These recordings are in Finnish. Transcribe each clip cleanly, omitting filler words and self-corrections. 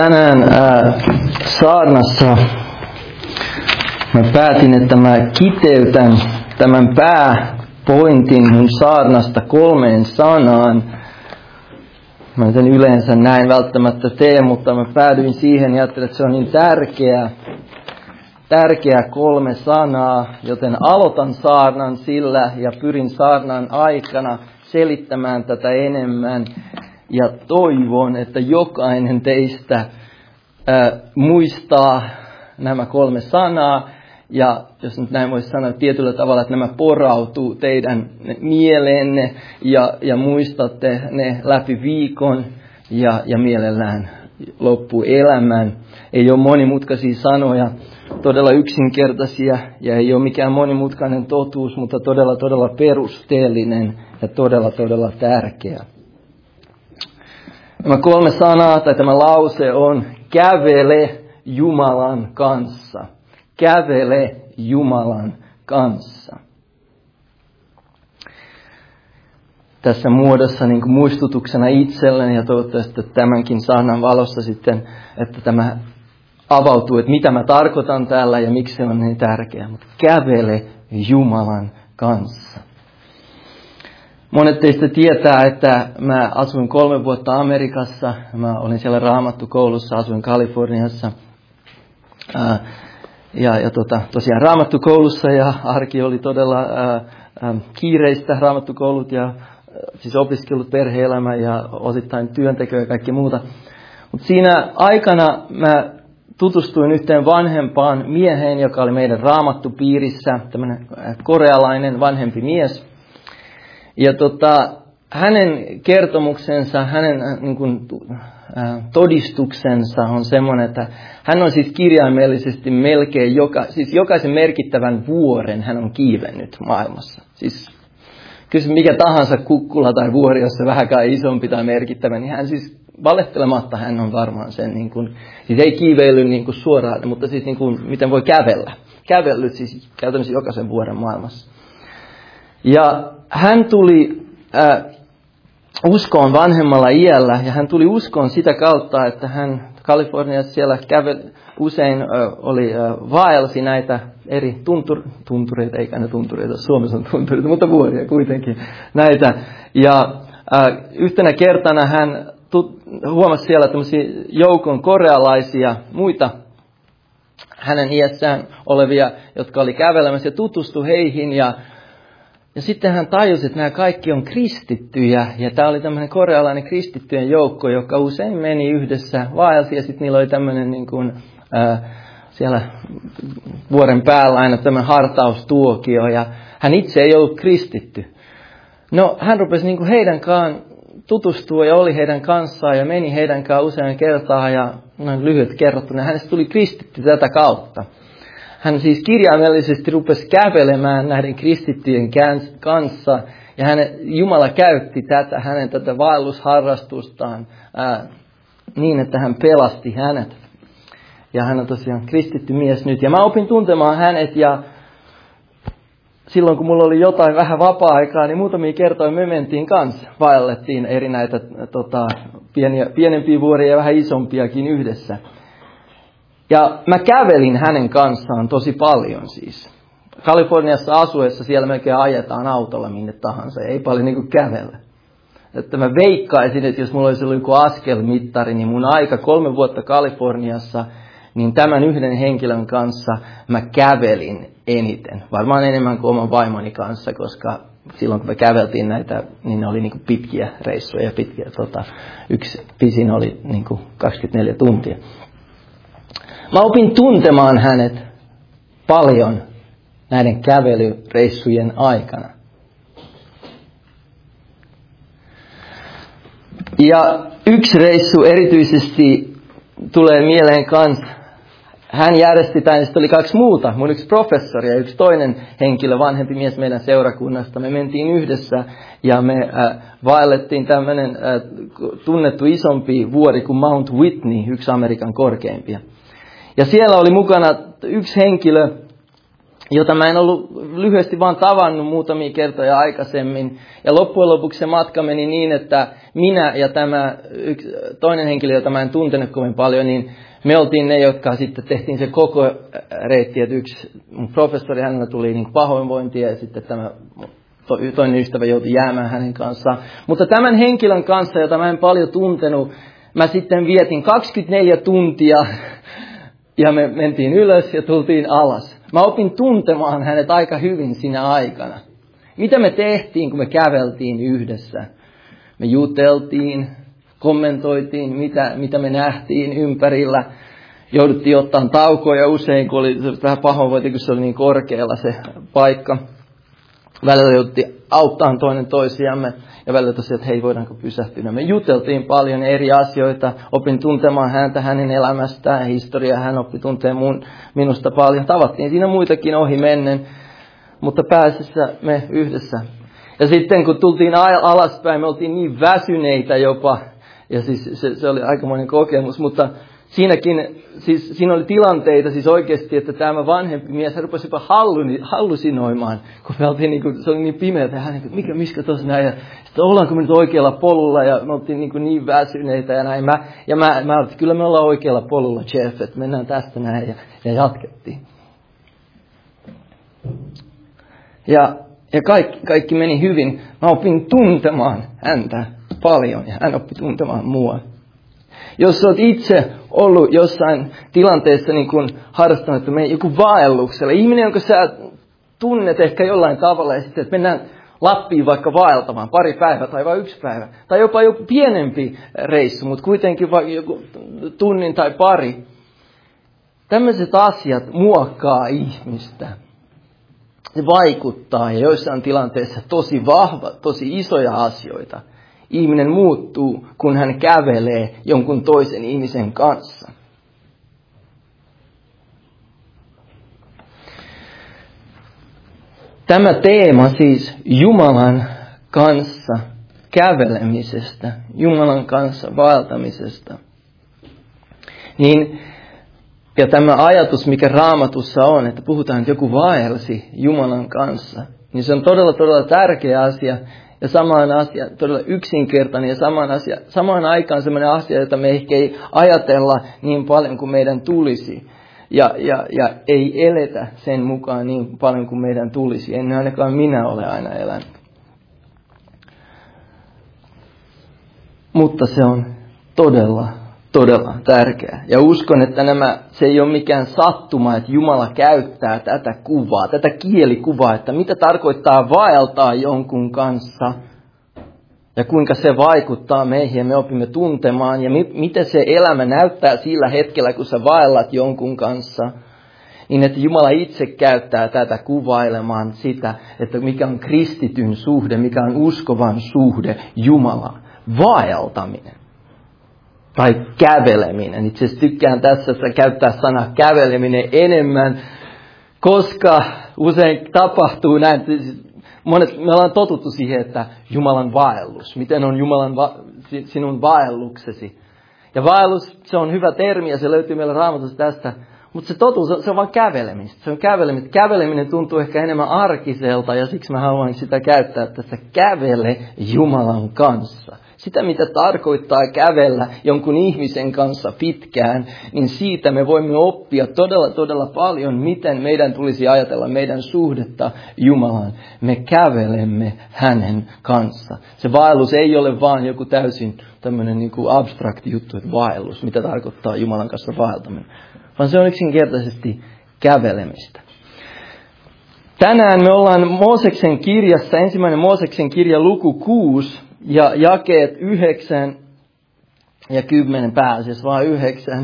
tänään saarnassa mä päätin, että mä kiteytän tämän pääpointin mun saarnasta 3 sanaan. Mä sen yleensä näin välttämättä tee, mutta mä päädyin siihen ja ajattelin, että se on niin tärkeä 3 sanaa, joten aloitan saarnan sillä ja pyrin saarnan aikana selittämään tätä enemmän. Ja toivon, että jokainen teistä muistaa nämä 3 sanaa. Ja jos nyt näin voisi sanoa tietyllä tavalla, että nämä porautuu teidän mieleenne ja muistatte ne läpi viikon ja mielellään loppuelämän. Ei ole monimutkaisia sanoja, todella yksinkertaisia ja ei ole mikään monimutkainen totuus, mutta todella perusteellinen ja todella tärkeä. Nämä 3 sanaa tai tämä lause on kävele Jumalan kanssa. Kävele Jumalan kanssa. Tässä muodossa niin kuin muistutuksena itselleni ja toivottavasti tämänkin sanan valossa sitten, että tämä avautuu, että mitä mä tarkoitan täällä ja miksi se on niin tärkeää. Mutta kävele Jumalan kanssa. Monet teistä tietää, että mä asuin 3 vuotta Amerikassa. Mä olin siellä raamattukoulussa, asuin Kaliforniassa. Tosiaan raamattukoulussa ja arki oli todella kiireistä, raamattukoulut ja siis opiskelut, perhe-elämä ja osittain työnteko ja kaikki muuta. Mutta siinä aikana mä tutustuin yhteen vanhempaan mieheen, joka oli meidän raamattupiirissä, tämmöinen korealainen vanhempi mies. Ja hänen kertomuksensa, hänen todistuksensa on semmoinen, että hän on siis kirjaimellisesti melkein jokaisen merkittävän vuoren hän on kiivennyt maailmassa. Siis kyllä mikä tahansa kukkula tai vuori, jos se vähänkään isompi tai merkittävä, niin hän siis valehtelematta hän on varmaan sen, siis ei kiiveillyt suoraan, mutta siis miten voi kävellä. Kävellyt siis käytännössä jokaisen vuoren maailmassa. Ja hän tuli uskoon vanhemmalla iällä ja hän tuli uskoon sitä kautta, että hän Kaliforniassa siellä usein vaelsi näitä eri tuntureita, eikä ne tuntureita, Suomessa on tuntureita, mutta vuoria kuitenkin näitä. Ja yhtenä kertana hän huomasi siellä tämmöisiä joukon korealaisia muita hänen iässään olevia, jotka oli kävelemässä ja tutustui heihin ja sitten hän tajusi, että nämä kaikki on kristittyjä, ja tämä oli tämmöinen korealainen kristittyjen joukko, joka usein meni yhdessä vaelsi, ja sitten niillä oli tämmöinen siellä vuoren päällä aina tämmöinen hartaustuokio, ja hän itse ei ollut kristitty. No, hän rupesi heidän kanssaan tutustua ja oli heidän kanssaan ja meni heidän kanssaan usein kertaa, ja noin lyhyet kerrottuna, hänestä tuli kristitty tätä kautta. Hän siis kirjaimellisesti rupesi kävelemään näiden kristittyjen kanssa ja Jumala käytti hänen tätä vaellusharrastustaan niin, että hän pelasti hänet. Ja hän on tosiaan kristitty mies nyt. Ja mä opin tuntemaan hänet ja silloin kun mulla oli jotain vähän vapaa-aikaa, niin muutamia kertoja me mentiin kanssa. Vaellettiin eri näitä pienempiä vuoria ja vähän isompiakin yhdessä. Ja mä kävelin hänen kanssaan tosi paljon siis. Kaliforniassa asuessa siellä melkein ajetaan autolla minne tahansa. Ei paljon kävellä. Että mä veikkaisin, että jos mulla olisi ollut joku askelmittari, niin mun aika 3 vuotta Kaliforniassa, niin tämän yhden henkilön kanssa mä kävelin eniten. Varmaan enemmän kuin oman vaimoni kanssa, koska silloin kun me käveltiin näitä, niin ne oli pitkiä reissuja ja pitkiä. Yksi pisin oli 24 tuntia. Mä opin tuntemaan hänet paljon näiden kävelyreissujen aikana. Ja yksi reissu erityisesti tulee mieleen kanssa. Hän järjesti, tai oli 2 muuta, mun yksi professori ja yksi toinen henkilö, vanhempi mies meidän seurakunnasta. Me mentiin yhdessä ja me vaellettiin tämmöinen tunnettu isompi vuori kuin Mount Whitney, yksi Amerikan korkeimpia. Ja siellä oli mukana yksi henkilö, jota mä en ollut lyhyesti vaan tavannut muutamia kertoja aikaisemmin. Ja loppujen lopuksi se matka meni niin, että minä ja tämä toinen henkilö, jota mä en tuntenut kovin paljon, niin me oltiin ne, jotka sitten tehtiin se koko reitti, että yksi mun professori, hänellä tuli niin pahoinvointia ja sitten tämä toinen ystävä joutui jäämään hänen kanssaan. Mutta tämän henkilön kanssa, jota mä en paljon tuntenut, mä sitten vietin 24 tuntia ja me mentiin ylös ja tultiin alas. Mä opin tuntemaan hänet aika hyvin siinä aikana. Mitä me tehtiin, kun me käveltiin yhdessä? Me juteltiin, kommentoitiin, mitä me nähtiin ympärillä. Jouduttiin ottaa taukoja usein, kun oli vähän pahoinvointi, kun se oli niin korkealla se paikka. Välillä jouduttiin auttamaan toinen toisiamme. Ja välillä tosiaan, että hei, voidaanko pysähtyä. Me juteltiin paljon eri asioita. Opin tuntemaan häntä, hänen elämästään, historiaa. Hän oppi tuntemaan minusta paljon. Tavattiin siinä muitakin ohi mennen, mutta pääsissä me yhdessä. Ja sitten kun tultiin alaspäin, me oltiin niin väsyneitä jopa. Ja siis se oli aikamoinen kokemus, mutta siinä oli tilanteita siis oikeasti, että tämä vanhempi mies rupesi jopa hallusinoimaan, kun me oltiin se oli niin pimeä, että hän mikä tuossa näin, ja sitten ollaanko me nyt oikealla polulla, ja me oltiin niin väsyneitä ja näin. Mä olin, kyllä me ollaan oikealla polulla, Jeff, että mennään tästä näin, ja jatkettiin. Ja kaikki meni hyvin. Mä opin tuntemaan häntä paljon, ja hän oppi tuntemaan mua. Jos olet itse ollut jossain tilanteessa niin kuin harrastanut joku vaelluksella, ihminen, jonka sä tunnet ehkä jollain tavalla, ja sitten, että mennään Lappiin vaikka vaeltamaan pari päivää tai vain 1 päivä, tai jopa joku pienempi reissu, mutta kuitenkin vaikka joku tunnin tai pari. Tämmöiset asiat muokkaa ihmistä. Se vaikuttaa, ja joissain tilanteissa tosi vahva, tosi isoja asioita. Ihminen muuttuu, kun hän kävelee jonkun toisen ihmisen kanssa. Tämä teema siis Jumalan kanssa kävelemisestä, Jumalan kanssa vaeltamisesta. Ja tämä ajatus, mikä Raamatussa on, että puhutaan, että joku vaelsi Jumalan kanssa, niin se on todella, todella tärkeä asia. Ja samaan asia, todella yksinkertainen ja samaan aikaan sellainen asia, jota me ehkä ei ajatella niin paljon kuin meidän tulisi. Ja ei eletä sen mukaan niin paljon kuin meidän tulisi. En ainakaan minä ole aina elänyt. Mutta se on todella, todella tärkeää. Ja uskon, että se ei ole mikään sattuma, että Jumala käyttää tätä kuvaa, tätä kielikuvaa, että mitä tarkoittaa vaeltaa jonkun kanssa ja kuinka se vaikuttaa meihin ja me opimme tuntemaan ja miten se elämä näyttää sillä hetkellä, kun sä vaellat jonkun kanssa. Niin että Jumala itse käyttää tätä kuvailemaan sitä, että mikä on kristityn suhde, mikä on uskovan suhde Jumalaan. Vaeltaminen. Tai käveleminen. Itse asiassa tykkään tässä käyttää sanaa käveleminen enemmän, koska usein tapahtuu näin. Me ollaan totuttu siihen, että Jumalan vaellus. Miten on sinun vaelluksesi? Ja vaellus, se on hyvä termi ja se löytyy meillä Raamatusta tästä. Mutta se totuus, se on vain kävelemistä. Se on kävelemistä. Käveleminen tuntuu ehkä enemmän arkiselta ja siksi mä haluan sitä käyttää tässä. Kävele Jumalan kanssa. Sitä, mitä tarkoittaa kävellä jonkun ihmisen kanssa pitkään, niin siitä me voimme oppia todella, todella paljon, miten meidän tulisi ajatella meidän suhdetta Jumalaan. Me kävelemme hänen kanssa. Se vaellus ei ole vaan joku täysin tämmöinen niin kuin abstrakti juttu, että vaellus, mitä tarkoittaa Jumalan kanssa vaeltaminen. Vaan se on yksinkertaisesti kävelemistä. Tänään me ollaan Mooseksen kirjassa, 1. Mooseksen kirja luku 6 ja jakeet 9 ja 10 pääasiassa, vaan 9.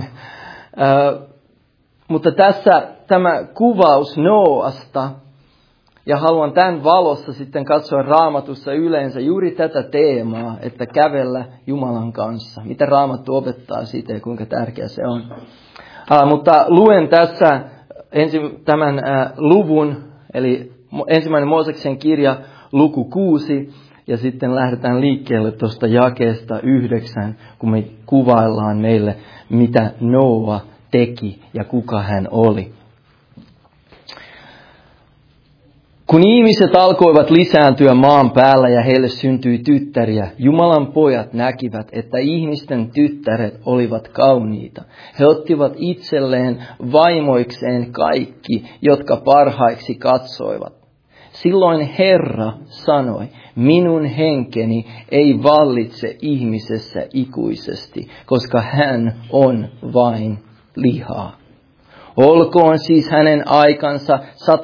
Mutta tässä tämä kuvaus Nooasta, ja haluan tämän valossa sitten katsoa Raamatussa yleensä juuri tätä teemaa, että kävellä Jumalan kanssa. Mitä Raamattu opettaa siitä ja kuinka tärkeä se on. Mutta luen tässä tämän luvun, eli 1. Mooseksen kirja luku 6, ja sitten lähdetään liikkeelle tuosta jakeesta 9, kun me kuvaillaan meille, mitä Nooa teki ja kuka hän oli. Kun ihmiset alkoivat lisääntyä maan päällä ja heille syntyi tyttäriä, Jumalan pojat näkivät, että ihmisten tyttäret olivat kauniita. He ottivat itselleen vaimoikseen kaikki, jotka parhaiksi katsoivat. Silloin Herra sanoi, minun henkeni ei vallitse ihmisessä ikuisesti, koska hän on vain lihaa. Olkoon siis hänen aikansa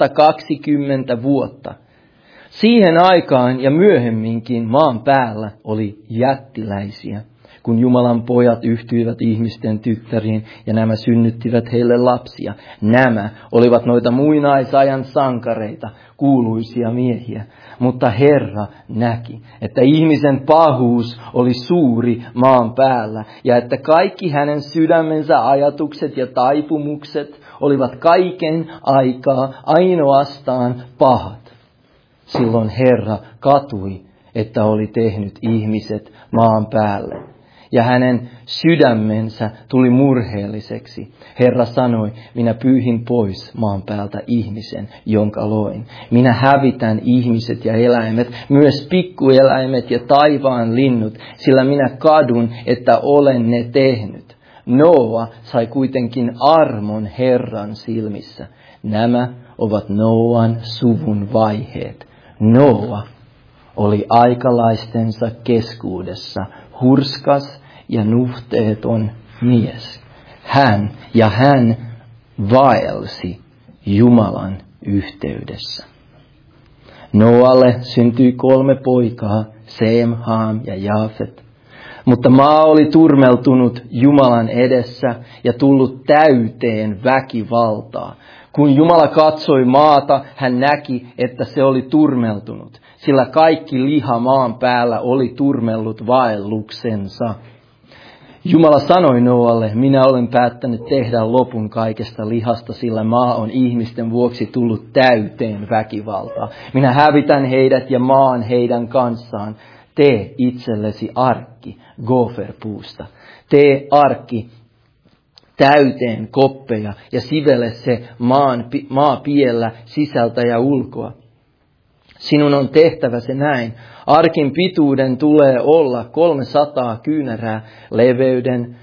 120 vuotta. Siihen aikaan ja myöhemminkin maan päällä oli jättiläisiä, kun Jumalan pojat yhtyivät ihmisten tyttäriin ja nämä synnyttivät heille lapsia. Nämä olivat noita muinaisajan sankareita, kuuluisia miehiä. Mutta Herra näki, että ihmisen pahuus oli suuri maan päällä ja että kaikki hänen sydämensä ajatukset ja taipumukset olivat kaiken aikaa ainoastaan pahat. Silloin Herra katui, että oli tehnyt ihmiset maan päälle. Ja hänen sydämensä tuli murheelliseksi. Herra sanoi, minä pyyhin pois maan päältä ihmisen, jonka loin. Minä hävitän ihmiset ja eläimet, myös pikkueläimet ja taivaan linnut, sillä minä kadun, että olen ne tehnyt. Noa sai kuitenkin armon Herran silmissä. Nämä ovat Noan suvun vaiheet. Noa oli aikalaistensa keskuudessa hurskas ja nuhteeton mies. Hän vaelsi Jumalan yhteydessä. Noalle syntyi 3 poikaa, Seem, Haam ja Jaafet. Mutta maa oli turmeltunut Jumalan edessä ja tullut täyteen väkivaltaa. Kun Jumala katsoi maata, hän näki, että se oli turmeltunut, sillä kaikki liha maan päällä oli turmellut vaelluksensa. Jumala sanoi Noalle, minä olen päättänyt tehdä lopun kaikesta lihasta, sillä maa on ihmisten vuoksi tullut täyteen väkivaltaa. Minä hävitän heidät ja maan heidän kanssaan. Tee itsellesi arkki goferpuusta. Tee arkki täyteen koppeja ja sivele se maapiellä sisältä ja ulkoa. Sinun on tehtävä se näin. Arkin pituuden tulee olla 300 kyynärää, leveyden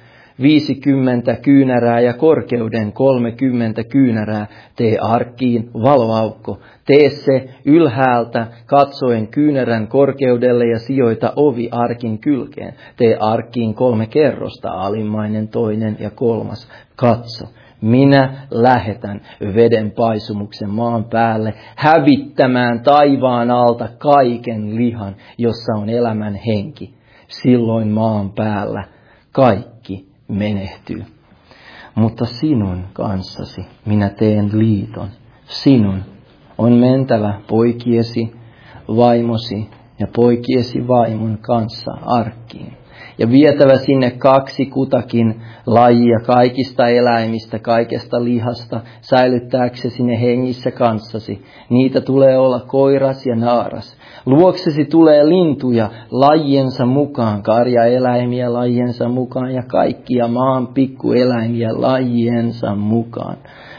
50 kyynärää ja korkeuden 30 kyynärää. Tee arkkiin valoaukko. Tee se ylhäältä katsoen kyynärän korkeudelle ja sijoita ovi arkin kylkeen. Tee arkkiin 3 kerrosta, alimmainen, toinen ja 3. Katso. Minä lähetän veden paisumuksen maan päälle, hävittämään taivaan alta kaiken lihan, jossa on elämän henki. Silloin maan päällä kaikki menehtyy. Mutta sinun kanssasi minä teen liiton. Sinun on mentävä poikiesi, vaimosi ja poikiesi vaimon kanssa arkkiin. Ja vietävä sinne 2 kutakin lajia kaikista eläimistä, kaikesta lihasta, säilyttääksesi ne hengissä kanssasi. Niitä tulee olla koiras ja naaras. Luoksesi tulee lintuja lajiensa mukaan, karjaeläimiä lajiensa mukaan ja kaikkia maan pikkueläimiä lajiensa mukaan.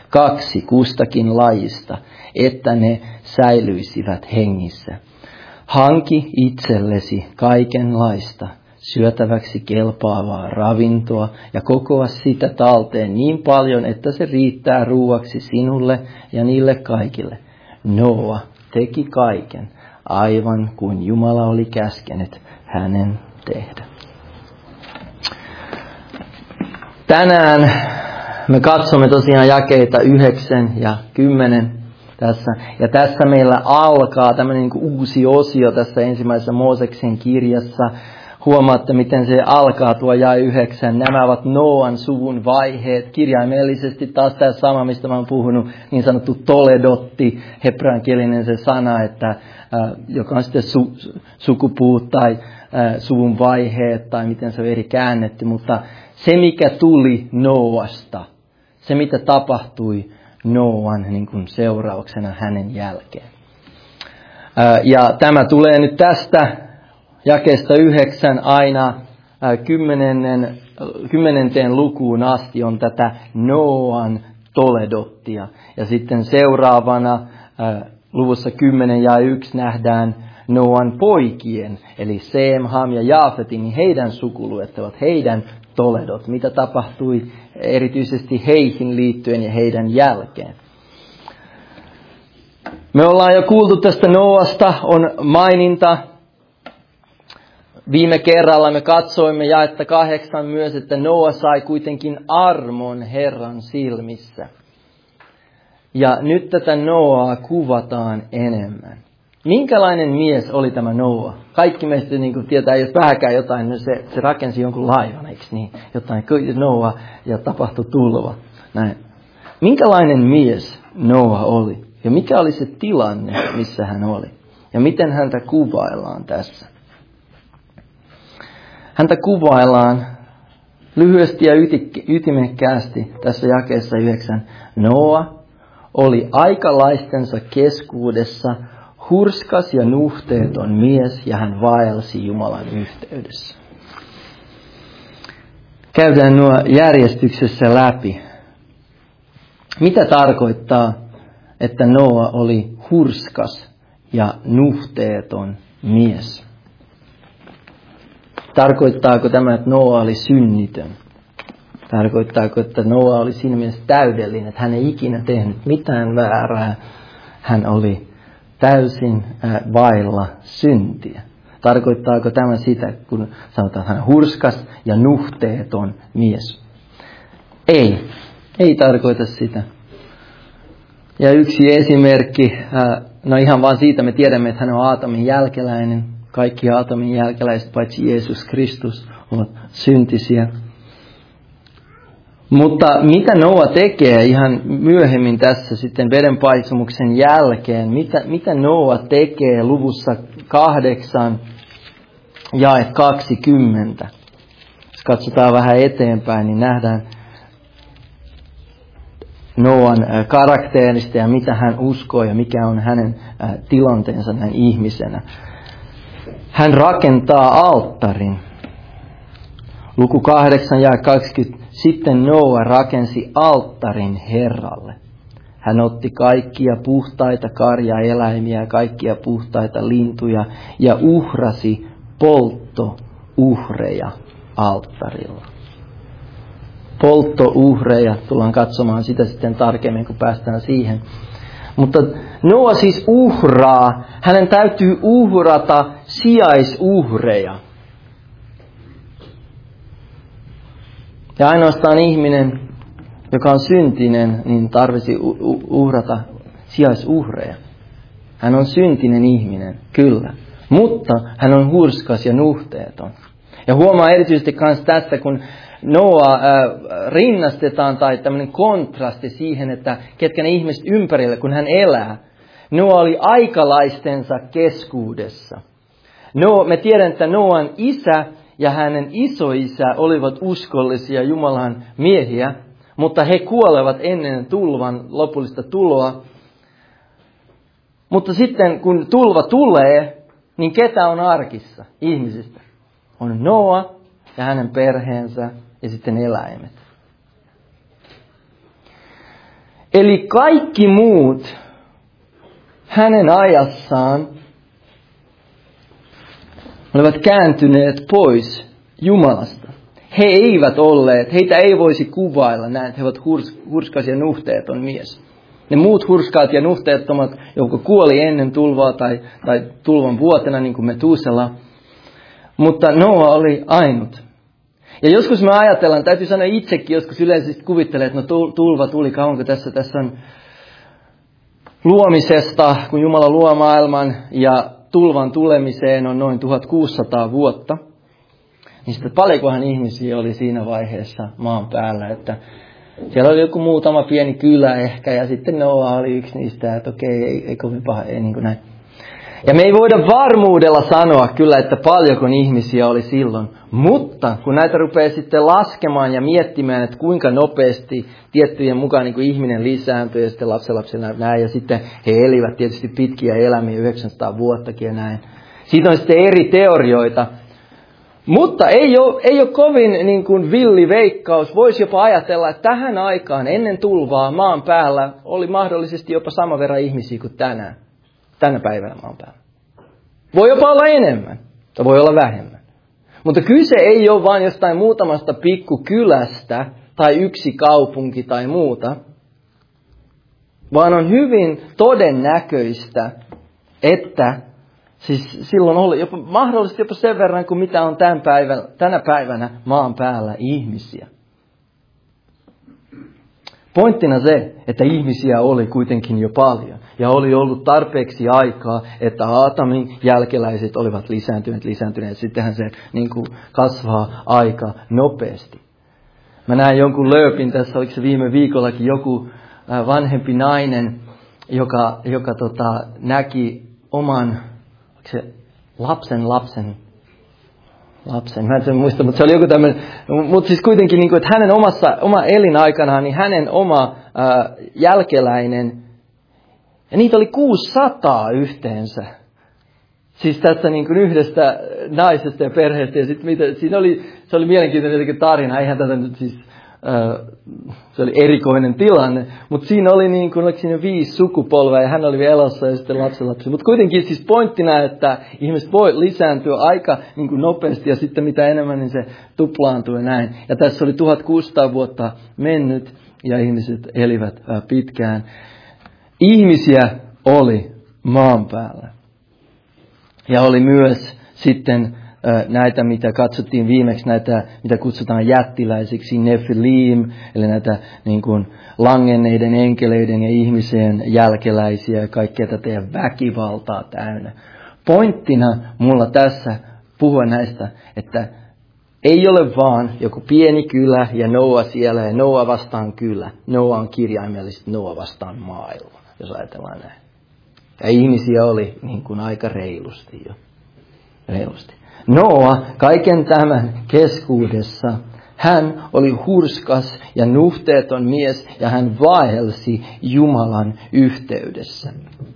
2 kustakin lajista, että ne säilyisivät hengissä. Hanki itsellesi kaikenlaista syötäväksi kelpaavaa ravintoa ja kokoa sitä talteen niin paljon, että se riittää ruuaksi sinulle ja niille kaikille. Noa teki kaiken, aivan kuin Jumala oli käskenyt hänen tehdä. Tänään me katsomme tosiaan jakeita 9 ja 10 tässä. Ja tässä meillä alkaa tämmöinen niin kuin uusi osio tässä ensimmäisessä Mooseksen kirjassa. Huomaatte, miten se alkaa tuo jae 9. Nämä ovat Noan suvun vaiheet. Kirjaimellisesti taas tämä sama, mistä mä oon puhunut, niin sanottu toledotti, hebreankielinen se sana, että, joka on sitten sukupuut tai suvun vaiheet tai miten se on eri käännetty. Mutta se, mikä tuli Noasta, se mitä tapahtui Noan niin kuin seurauksena hänen jälkeen. Ja tämä tulee nyt tästä jakeesta 9 aina 10. lukuun asti on tätä Noan toledottia. Ja sitten seuraavana luvussa 10 ja 1 nähdään Noan poikien, eli Seem, Ham ja Jaafetin, niin heidän sukuluettavat, heidän toledot, mitä tapahtui erityisesti heihin liittyen ja heidän jälkeen. Me ollaan jo kuultu tästä Noasta, on maininta. Viime kerralla me katsoimme jaetta 8 myös, että Noa sai kuitenkin armon Herran silmissä. Ja nyt tätä Noaa kuvataan enemmän. Minkälainen mies oli tämä Noa? Kaikki meistä niin tietää, jos vähäkään jotain, niin se rakensi jonkun laivan, eikö niin? Jotain Noa ja tapahtui tulva. Näin. Minkälainen mies Noa oli? Ja mikä oli se tilanne, missä hän oli? Ja miten häntä kuvaillaan tässä? Häntä kuvaillaan lyhyesti ja ytimekkäästi tässä jakeessa 9. Noa oli aikalaistensa keskuudessa hurskas ja nuhteeton mies, ja hän vaelsi Jumalan yhteydessä. Käydään nuo järjestyksessä läpi. Mitä tarkoittaa, että Noa oli hurskas ja nuhteeton mies? Tarkoittaako tämä, että Noa oli synnitön? Tarkoittaako, että Noa oli siinä mielessä täydellinen, että hän ei ikinä tehnyt mitään väärää? Hän oli täysin vailla syntiä. Tarkoittaako tämä sitä, kun sanotaan, että hän on hurskas ja nuhteeton mies? Ei tarkoita sitä. Ja yksi esimerkki, no ihan vaan siitä me tiedämme, että hän on Aatamin jälkeläinen. Kaikki Aatamin jälkeläiset, paitsi Jeesus Kristus, ovat syntisiä. Mutta mitä Noa tekee ihan myöhemmin tässä sitten vedenpaisumuksen jälkeen? Mitä Noa tekee luvussa 8 jae 20? Jos katsotaan vähän eteenpäin, niin nähdään Noan karakterista ja mitä hän uskoo ja mikä on hänen tilanteensa näin ihmisenä. Hän rakentaa alttarin. Luku 8 ja 20. Sitten Noa rakensi alttarin Herralle. Hän otti kaikkia puhtaita karjaeläimiä ja kaikkia puhtaita lintuja ja uhrasi polttouhreja alttarilla. Polttouhreja, tullaan katsomaan sitä sitten tarkemmin, kun päästään siihen. Mutta Noa siis uhraa, hänen täytyy uhrata sijaisuhreja. Ja ainoastaan ihminen, joka on syntinen, niin tarvitsisi uhrata sijaisuhreja. Hän on syntinen ihminen, kyllä. Mutta hän on hurskas ja nuhteeton. Ja huomaa erityisesti myös tässä, kun Noa rinnastetaan tai tämmöinen kontrasti siihen, että ketkä ne ihmiset ympärillä, kun hän elää. Noa oli aikalaistensa keskuudessa. Me tiedän, että Noan isä ja hänen isoisä olivat uskollisia Jumalan miehiä, mutta he kuolevat ennen tulvan lopullista tuloa. Mutta sitten kun tulva tulee, niin ketä on arkissa ihmisistä? On Noa ja hänen perheensä ja sitten eläimet. Eli kaikki muut hänen ajassaan olivat kääntyneet pois Jumalasta. Heitä ei voisi kuvailla näin, että he ovat hurskas ja nuhteeton mies. Ne muut hurskaat ja nuhteettomat, jotka kuoli ennen tulvaa tai tulvan vuotena, niin kuin Metusela. Mutta Noa oli ainut. Ja joskus me ajatellaan, täytyy sanoa itsekin, joskus yleisesti kuvittelee, että tulva tuli, kauanko tässä on luomisesta, kun Jumala luo maailman ja tulvan tulemiseen on noin 1600 vuotta. Niin sitten paljonkohan ihmisiä oli siinä vaiheessa maan päällä, että siellä oli joku muutama pieni kylä ehkä ja sitten Noa oli yksi niistä, että okei, ei kovin paha, ei niin kuin näin. Ja me ei voida varmuudella sanoa kyllä, että paljonko ihmisiä oli silloin, mutta kun näitä rupeaa sitten laskemaan ja miettimään, että kuinka nopeasti tiettyjen mukaan niin kuin ihminen lisääntyi ja sitten lapsenlapsilla näin ja sitten he elivät tietysti pitkiä elämiä 900 vuottakin ja näin. Siitä on sitten eri teorioita, mutta ei ole kovin niin kuin villi veikkaus. Voisi jopa ajatella, että tähän aikaan ennen tulvaa maan päällä oli mahdollisesti jopa sama verran ihmisiä kuin tänään. tänä päivänä maan päällä. Voi jopa olla enemmän, tai voi olla vähemmän. Mutta kyse ei ole vain jostain muutamasta pikkukylästä, tai yksi kaupunki tai muuta, vaan on hyvin todennäköistä, että siis silloin oli jopa, mahdollisesti jopa sen verran kuin mitä on tänä päivänä maan päällä ihmisiä. Pointtina se, että ihmisiä oli kuitenkin jo paljon ja oli ollut tarpeeksi aikaa, että Aatamin jälkeläiset olivat lisääntyneet. Sittenhän se niin kuin kasvaa aika nopeasti. Mä näin jonkun lööpin tässä, oliko se viime viikollakin joku vanhempi nainen, joka näki oman se lapsen. Mä en sen muista, mutta se oli joku tämmöinen, mutta siis kuitenkin, niin kuin, että hänen oma elinaikanaan, niin hänen oma jälkeläinen, ja niitä oli 600 yhteensä. Siis tästä niin kuin yhdestä naisesta ja perheestä, ja sitten se oli mielenkiintoinen tarina, eihän tätä nyt siis, se oli erikoinen tilanne, mutta siinä oli niin kuin, oliko siinä 5 sukupolvea, ja hän oli vielä elossa ja sitten lapsenlapsi. Mutta kuitenkin siis pointtina, että ihmiset voi lisääntyä aika niin kuin nopeasti, ja sitten mitä enemmän, niin se tuplaantuu ja näin. Ja tässä oli 1600 vuotta mennyt, ja ihmiset elivät pitkään. Ihmisiä oli maan päällä. Ja oli myös sitten näitä, mitä katsottiin viimeksi, näitä, mitä kutsutaan jättiläisiksi, Nephilim, eli näitä niin kuin langenneiden enkeleiden ja ihmisen jälkeläisiä ja kaikkea tätä ja väkivaltaa täynnä. Pointtina mulla tässä puhua näistä, että ei ole vaan joku pieni kylä ja Noa siellä ja Noa vastaan kylä. Noa on kirjaimellisesti Noa vastaan maailma, jos ajatellaan näin. Ja ihmisiä oli niin kuin aika reilusti jo. Reilusti. Noa kaiken tämän keskuudessa, hän oli hurskas ja nuhteeton mies ja hän vaelsi Jumalan yhteydessä.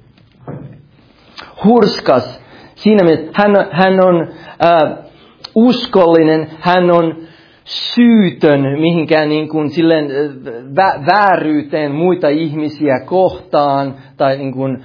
Hurskas, siinä mielessä hän on uskollinen, hän on syytön mihinkään niin kuin silleen vääryyteen muita ihmisiä kohtaan tai niin kuin,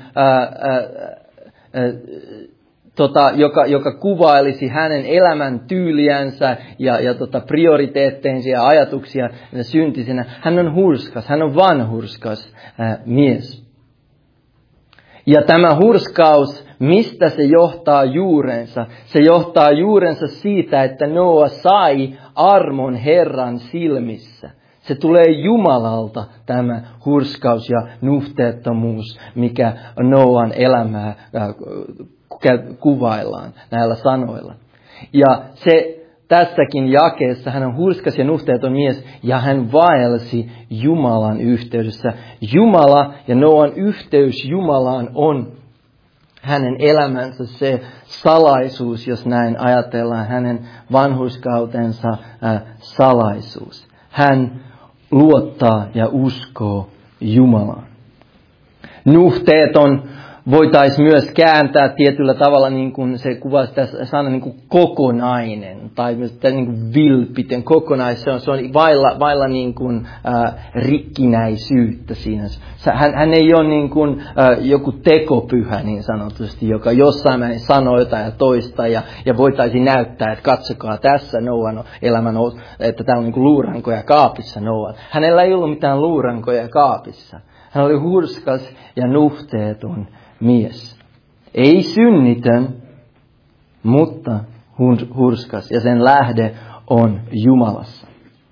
joka kuvailisi hänen elämän tyyliänsä ja prioriteetteensa ja ajatuksia syntisenä. Hän on hurskas, hän on vanhurskas mies. Ja tämä hurskaus, mistä se johtaa juurensa? Se johtaa juurensa siitä, että Noa sai armon Herran silmissä. Se tulee Jumalalta tämä hurskaus ja nuhteettomuus, mikä Noan elämää kuvaillaan näillä sanoilla. Ja se tässäkin jakeessa, hän on hurskas ja nuhteeton mies ja hän vaelsi Jumalan yhteydessä. Jumala ja Noan yhteys Jumalaan on hänen elämänsä se salaisuus, jos näin ajatellaan, hänen vanhurskautensa salaisuus. Hän luottaa ja uskoo Jumalaan. Nuhteeton voitaisiin myös kääntää tietyllä tavalla, niin kuin se kuvasi tässä sana, niin kuin kokonainen tai myös niin kuin vilpitön kokonaisuus. Se on vailla niin kuin, rikkinäisyyttä siinä. Hän ei ole niin kuin, joku tekopyhä niin sanotusti, joka jossain sanoo jotain ja toista ja voitaisiin näyttää, että katsokaa tässä Noan elämän, että täällä on niin kuin luurankoja kaapissa Noan. Hänellä ei ollut mitään luurankoja kaapissa. Hän oli hurskas ja nuhteeton mies. Ei synnitön, mutta hurskas. Ja sen lähde on Jumalassa.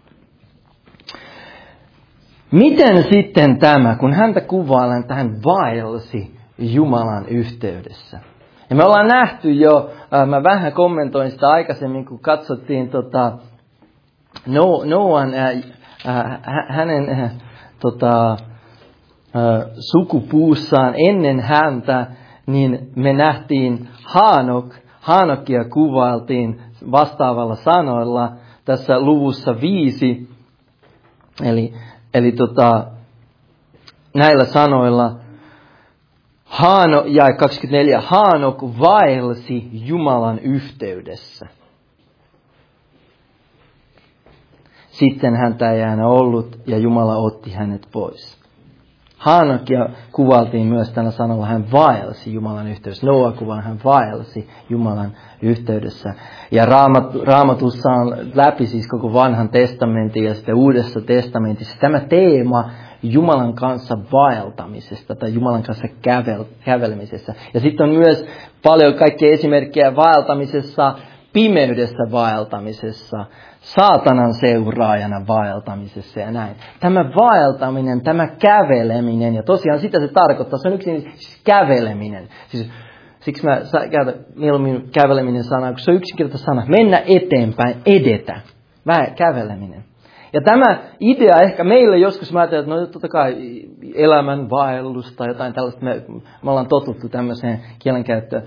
Miten sitten tämä, kun häntä kuvaillaan, että hän vaelsi Jumalan yhteydessä? Ja me ollaan nähty jo, mä vähän kommentoin sitä aikaisemmin, kun katsottiin Noan, hänen sukupuussaan ennen häntä, niin me nähtiin Haanokia kuvailtiin vastaavalla sanoilla tässä luvussa 5. Eli näillä sanoilla jae 24, Haanok vaelsi Jumalan yhteydessä. Sitten häntä ei enää ollut ja Jumala otti hänet pois. Hanokia kuvaltiin myös tällä sanalla, hän vaelsi Jumalan yhteydessä. Noa kuvan hän vaelsi Jumalan yhteydessä. Ja Raamatussa on läpi siis koko vanhan testamentin ja sitten uudessa testamentissa tämä teema Jumalan kanssa vaeltamisesta tai Jumalan kanssa kävelemisessä. Ja sitten on myös paljon kaikkia esimerkkejä vaeltamisessa, pimeydessä vaeltamisessa, saatanan seuraajana vaeltamisessa ja näin. Tämä vaeltaminen, tämä käveleminen, ja tosiaan sitä se tarkoittaa, se on siis käveleminen. Siksi mä käytän mieluummin käveleminen sanaa, kun se on yksinkertainen sana. Mennä eteenpäin, edetä. Käveleminen. Ja tämä idea ehkä meille joskus mä ajattelen, että no totta kai elämän vaellus tai jotain tällaista, me ollaan totuttu tämmöiseen kielenkäyttöön.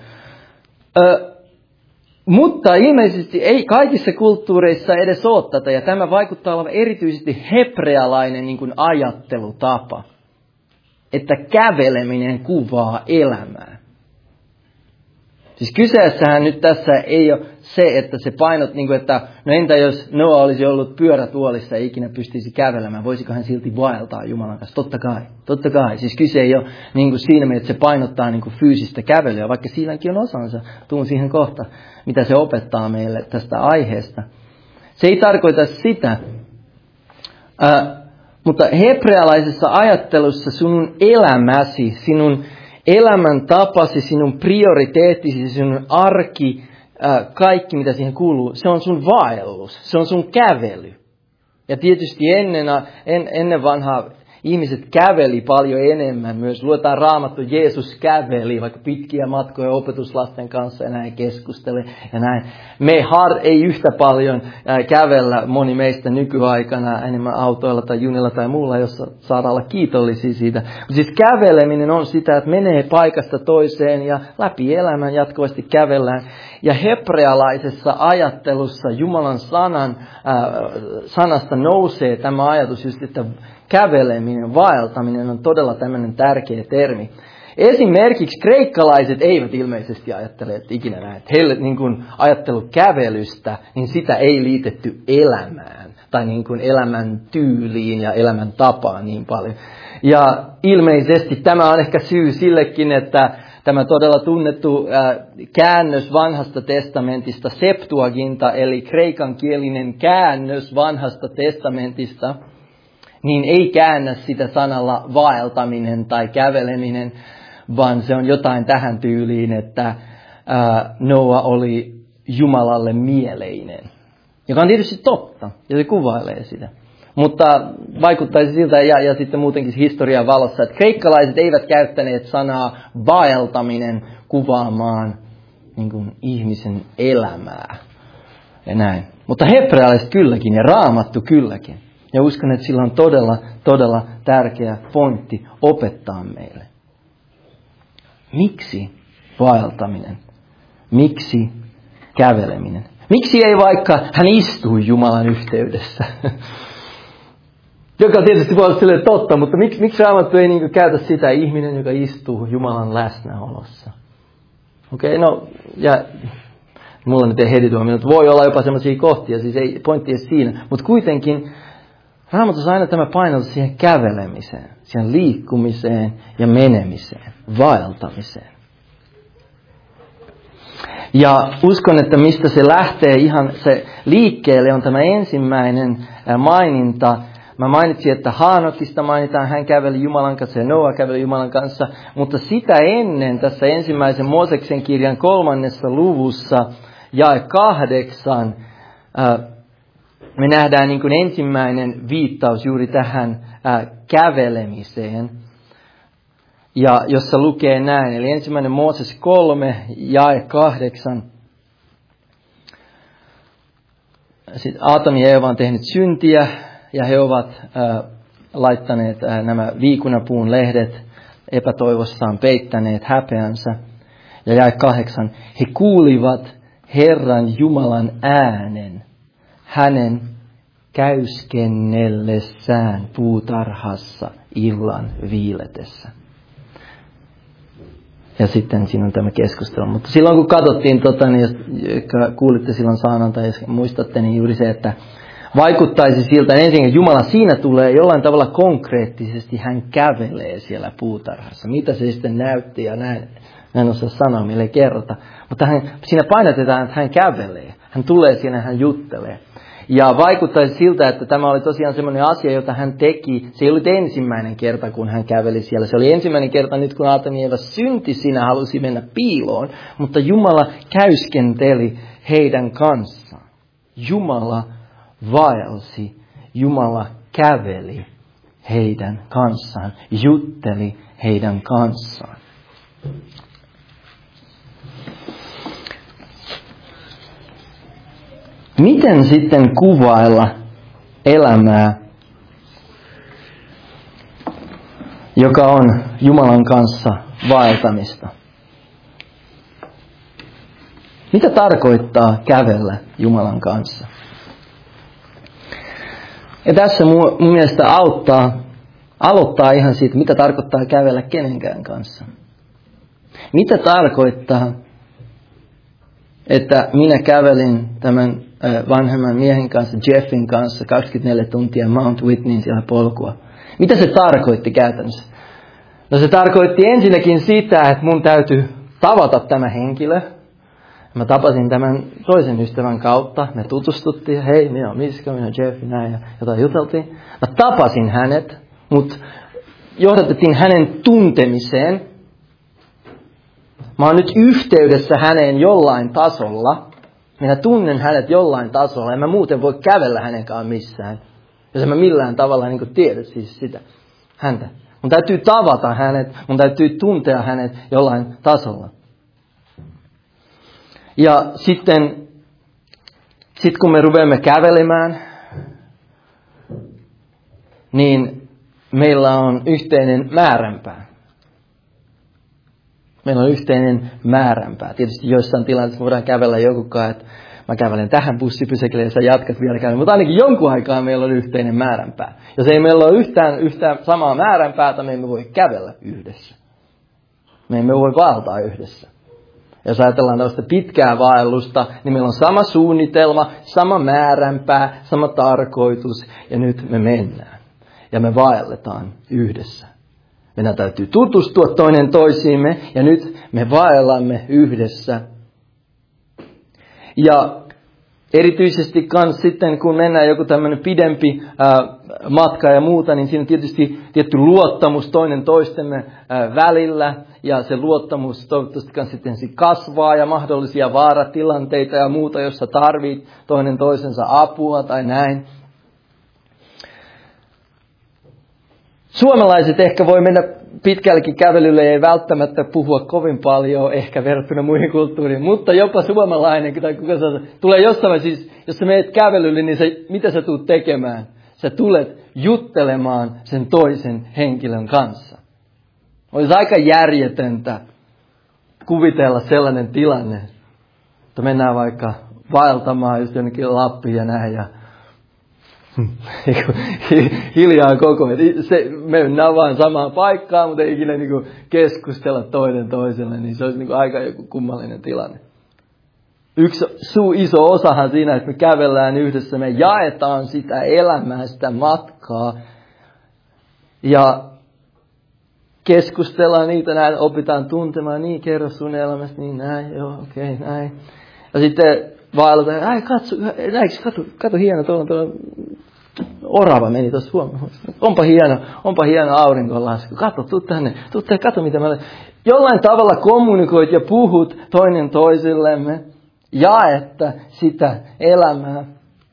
Mutta ilmeisesti ei kaikissa kulttuureissa edes ole tätä, ja tämä vaikuttaa olevan erityisesti hebrealainen niin kuin ajattelutapa, että käveleminen kuvaa elämää. Siis kyseessähän nyt tässä ei ole se, että se painot, niin kuin, että no entä jos Noa olisi ollut pyörätuolissa ja ikinä pystyisi kävelemään, voisiko hän silti vaeltaa Jumalan kanssa? Totta kai. Siis kyse ei ole niin kuin siinä mielessä, että se painottaa niin kuin fyysistä kävelyä, vaikka silläkin on osansa. Tuun siihen kohta, mitä se opettaa meille tästä aiheesta. Se ei tarkoita sitä, mutta hebrealaisessa ajattelussa sinun elämäsi, sinun elämäntapasi, sinun prioriteettisi, sinun arki, kaikki mitä siihen kuuluu, se on sun vaellus, se on sun kävely. Ja tietysti ennen vanhaa ihmiset käveli paljon enemmän myös. Luetaan Raamattu, Jeesus käveli vaikka pitkiä matkoja opetuslasten kanssa ja näin keskusteli ja näin. Me ei yhtä paljon kävellä, moni meistä nykyaikana enemmän autoilla tai junilla tai muulla, jossa saadaan olla kiitollisia siitä. Mutta siis käveleminen on sitä, että menee paikasta toiseen ja läpi elämän jatkuvasti kävellään. Ja hebrealaisessa ajattelussa Jumalan sanasta nousee tämä ajatus just, että käveleminen, vaeltaminen on todella tämmöinen tärkeä termi. Esimerkiksi kreikkalaiset eivät ilmeisesti ajattele ikinä näin, että heille niin kuin ajattelu kävelystä, niin sitä ei liitetty elämään tai niin kuin elämän tyyliin ja elämän tapaan niin paljon. Ja ilmeisesti tämä on ehkä syy sillekin, että tämä todella tunnettu käännös vanhasta testamentista, Septuaginta, eli kreikankielinen käännös vanhasta testamentista, niin ei käännä sitä sanalla vaeltaminen tai käveleminen, vaan se on jotain tähän tyyliin, että Noa oli Jumalalle mieleinen, joka on tietysti totta, ja se kuvailee sitä. Mutta vaikuttaisi siltä, ja sitten muutenkin historian valossa, että kreikkalaiset eivät käyttäneet sanaa vaeltaminen kuvaamaan niin kuin ihmisen elämää ja näin. Mutta hebrealaiset kylläkin ja Raamattu kylläkin. Ja uskon, että sillä on todella tärkeä pointti opettaa meille. Miksi vaeltaminen? Miksi käveleminen? Miksi ei vaikka hän istui Jumalan yhteydessä? Joka tietysti voi olla silleen totta, mutta miksi Raamattu ei niin käytä sitä ihminen, joka istuu Jumalan läsnäolossa? Okei, no, ja mulla nyt ei heti tuo minut. Voi olla jopa sellaisia kohtia, siis ei pointti edes siinä. Mutta kuitenkin Raamatussa aina tämä painotus siihen kävelemiseen, siihen liikkumiseen ja menemiseen, vaeltamiseen. Ja uskon, että mistä se lähtee ihan se liikkeelle on tämä ensimmäinen maininta. Mä mainitsin, että Hanokista mainitaan, hän käveli Jumalan kanssa ja Noa käveli Jumalan kanssa. Mutta sitä ennen tässä ensimmäisen Mooseksen kirjan 3. luvussa jae 8 me nähdään niin kuin ensimmäinen viittaus juuri tähän kävelemiseen. Ja jossa lukee näin, eli ensimmäinen Mooses 3, jae 8. Sitten Aatami ja Eeva on tehnyt syntiä ja he ovat laittaneet nämä viikunapuun lehdet epätoivossaan peittäneet häpeänsä. Ja jae 8, he kuulivat Herran Jumalan äänen hänen käyskennellessään puutarhassa illan viiletessä. Ja sitten siinä on tämä keskustelu. Mutta silloin kun katsottiin, niin jos kuulitte silloin saanan tai muistatte, niin juuri se, että vaikuttaisi siltä, ensin Jumala siinä tulee jollain tavalla konkreettisesti, hän kävelee siellä puutarhassa. Mitä se sitten näytti ja näin, en osaa sanoa, mille ei kerrota. Mutta siinä painotetaan, että hän kävelee, hän tulee siinä, hän juttelee. Ja vaikuttaisi siltä, että tämä oli tosiaan semmoinen asia, jota hän teki. Se ei ollut ensimmäinen kerta, kun hän käveli siellä. Se oli ensimmäinen kerta nyt, kun Aatami ja Eeva synti, siinä halusi mennä piiloon. Mutta Jumala käyskenteli heidän kanssaan. Jumala vaelsi, Jumala käveli heidän kanssaan, jutteli heidän kanssaan. Miten sitten kuvailla elämää, joka on Jumalan kanssa vaeltamista? Mitä tarkoittaa kävellä Jumalan kanssa? Ja tässä mun mielestä aloittaa ihan siitä, mitä tarkoittaa kävellä kenenkään kanssa. Mitä tarkoittaa, että minä kävelin tämän vanhemman miehen kanssa, Jeffin kanssa, 24 tuntia Mount Whitneyin siellä polkua. Mitä se tarkoitti käytännössä? No se tarkoitti ensinnäkin sitä, että mun täytyy tavata tämä henkilö. Mä tapasin tämän toisen ystävän kautta. Me tutustuttiin. Hei, minä olen Miska, minä olen Jeff, näin, ja jotain juteltiin. Mä tapasin hänet, mutta johdatettiin hänen tuntemiseen. Mä oon nyt yhteydessä häneen jollain tasolla. Minä tunnen hänet jollain tasolla. En mä muuten voi kävellä hänenkaan missään. Jos en mä millään tavalla niin kuin tiedä siis sitä häntä. Mun täytyy tavata hänet. Mun täytyy tuntea hänet jollain tasolla. Ja sitten kun me rupeamme kävelemään, niin meillä on yhteinen määränpää. Meillä on yhteinen määränpää. Tietysti joissain tilanteissa voidaan kävellä jokukaan, että mä kävelen tähän bussipysäkille ja sä jatkat vielä kävellä. Mutta ainakin jonkun aikaa meillä on yhteinen määränpää. Jos ei meillä ole yhtään samaa määränpäätä, me emme voi kävellä yhdessä. Me emme voi vaeltaa yhdessä. Jos ajatellaan tällaista pitkää vaellusta, niin meillä on sama suunnitelma, sama määränpää, sama tarkoitus ja nyt me mennään. Ja me vaelletaan yhdessä. Meidän täytyy tutustua toinen toisiimme ja nyt me vaellamme yhdessä. Ja erityisesti kans sitten, kun mennään joku tämmöinen pidempi matka ja muuta, niin siinä on tietysti tietty luottamus toinen toistemme välillä. Ja se luottamus toivottavasti kans sitten kasvaa ja mahdollisia vaaratilanteita ja muuta, jossa tarvit toinen toisensa apua tai näin. Suomalaiset ehkä voi mennä pitkällekin kävelylle ja ei välttämättä puhua kovin paljon ehkä verrattuna muihin kulttuuriin, mutta jopa suomalainen, tai kuka tulee jossain, siis jos sä menet kävelylle, niin mitä sä tulet tekemään? Sä tulet juttelemaan sen toisen henkilön kanssa. Olisi aika järjetöntä kuvitella sellainen tilanne, että mennään vaikka vaeltamaan just jonnekin Lappiin ja näin ja hiljaa koko ajan. Mennään vaan samaan paikkaan, mutta ei ikinä keskustella toinen toiselle, niin se olisi aika joku kummallinen tilanne. Yksi iso osahan siinä, että me kävellään yhdessä, me jaetaan sitä elämää, sitä matkaa ja keskustellaan niitä, näin opitaan tuntemaan, niin kerro sun elämästä, niin näin, joo, okei, näin. Ja sitten vaelletaan, kato hieno, tuolla orava meni tuossa huomioon. Onpa hieno auringonlasku. Kato, tuu tänne, kato mitä mä olen. Jollain tavalla kommunikoit ja puhut toinen toisillemme, jaetta sitä elämää.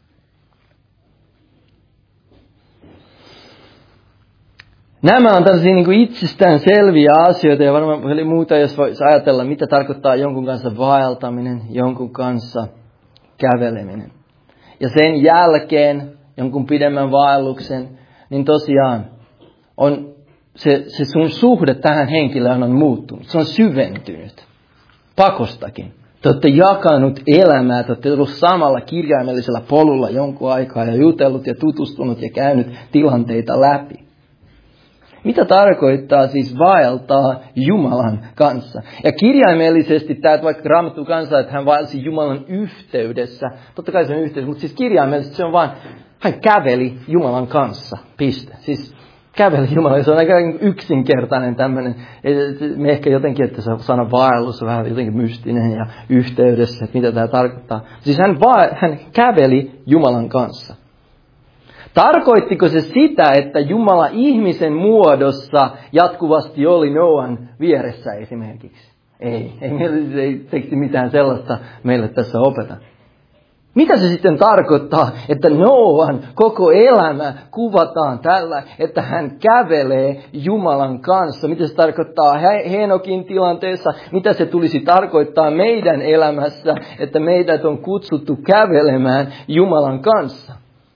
Nämä on tällaisia niin kuin itsestään selviä asioita ja varmaan muuta, jos voisi ajatella, mitä tarkoittaa jonkun kanssa vaeltaminen, jonkun kanssa käveleminen. Ja sen jälkeen jonkun pidemmän vaelluksen, niin tosiaan on se sun suhde tähän henkilöön on muuttunut. Se on syventynyt pakostakin. Te olette jakanut elämää, te olette ollut samalla kirjaimellisella polulla jonkun aikaa ja jutellut ja tutustunut ja käynyt tilanteita läpi. Mitä tarkoittaa siis vaeltaa Jumalan kanssa? Ja kirjaimellisesti tämä, vaikka Raamattu kanssa, että hän vaelsi Jumalan yhteydessä. Totta kai se on yhteydessä, mutta siis kirjaimellisesti se on vain Hän käveli Jumalan kanssa, piste. Siis käveli Jumalan, se on aika yksinkertainen tämmöinen, me ehkä jotenkin, että se sana vaellus on vähän jotenkin mystinen ja yhteydessä, että mitä tämä tarkoittaa. Siis hän käveli Jumalan kanssa. Tarkoittiko se sitä, että Jumala ihmisen muodossa jatkuvasti oli Noan vieressä esimerkiksi? Ei teksti mitään sellaista meille tässä opeta. Mitä se sitten tarkoittaa, että Noan koko elämä kuvataan tällä, että hän kävelee Jumalan kanssa? Mitä se tarkoittaa Henokin tilanteessa? Mitä se tulisi tarkoittaa meidän elämässä, että meidät on kutsuttu kävelemään Jumalan kanssa?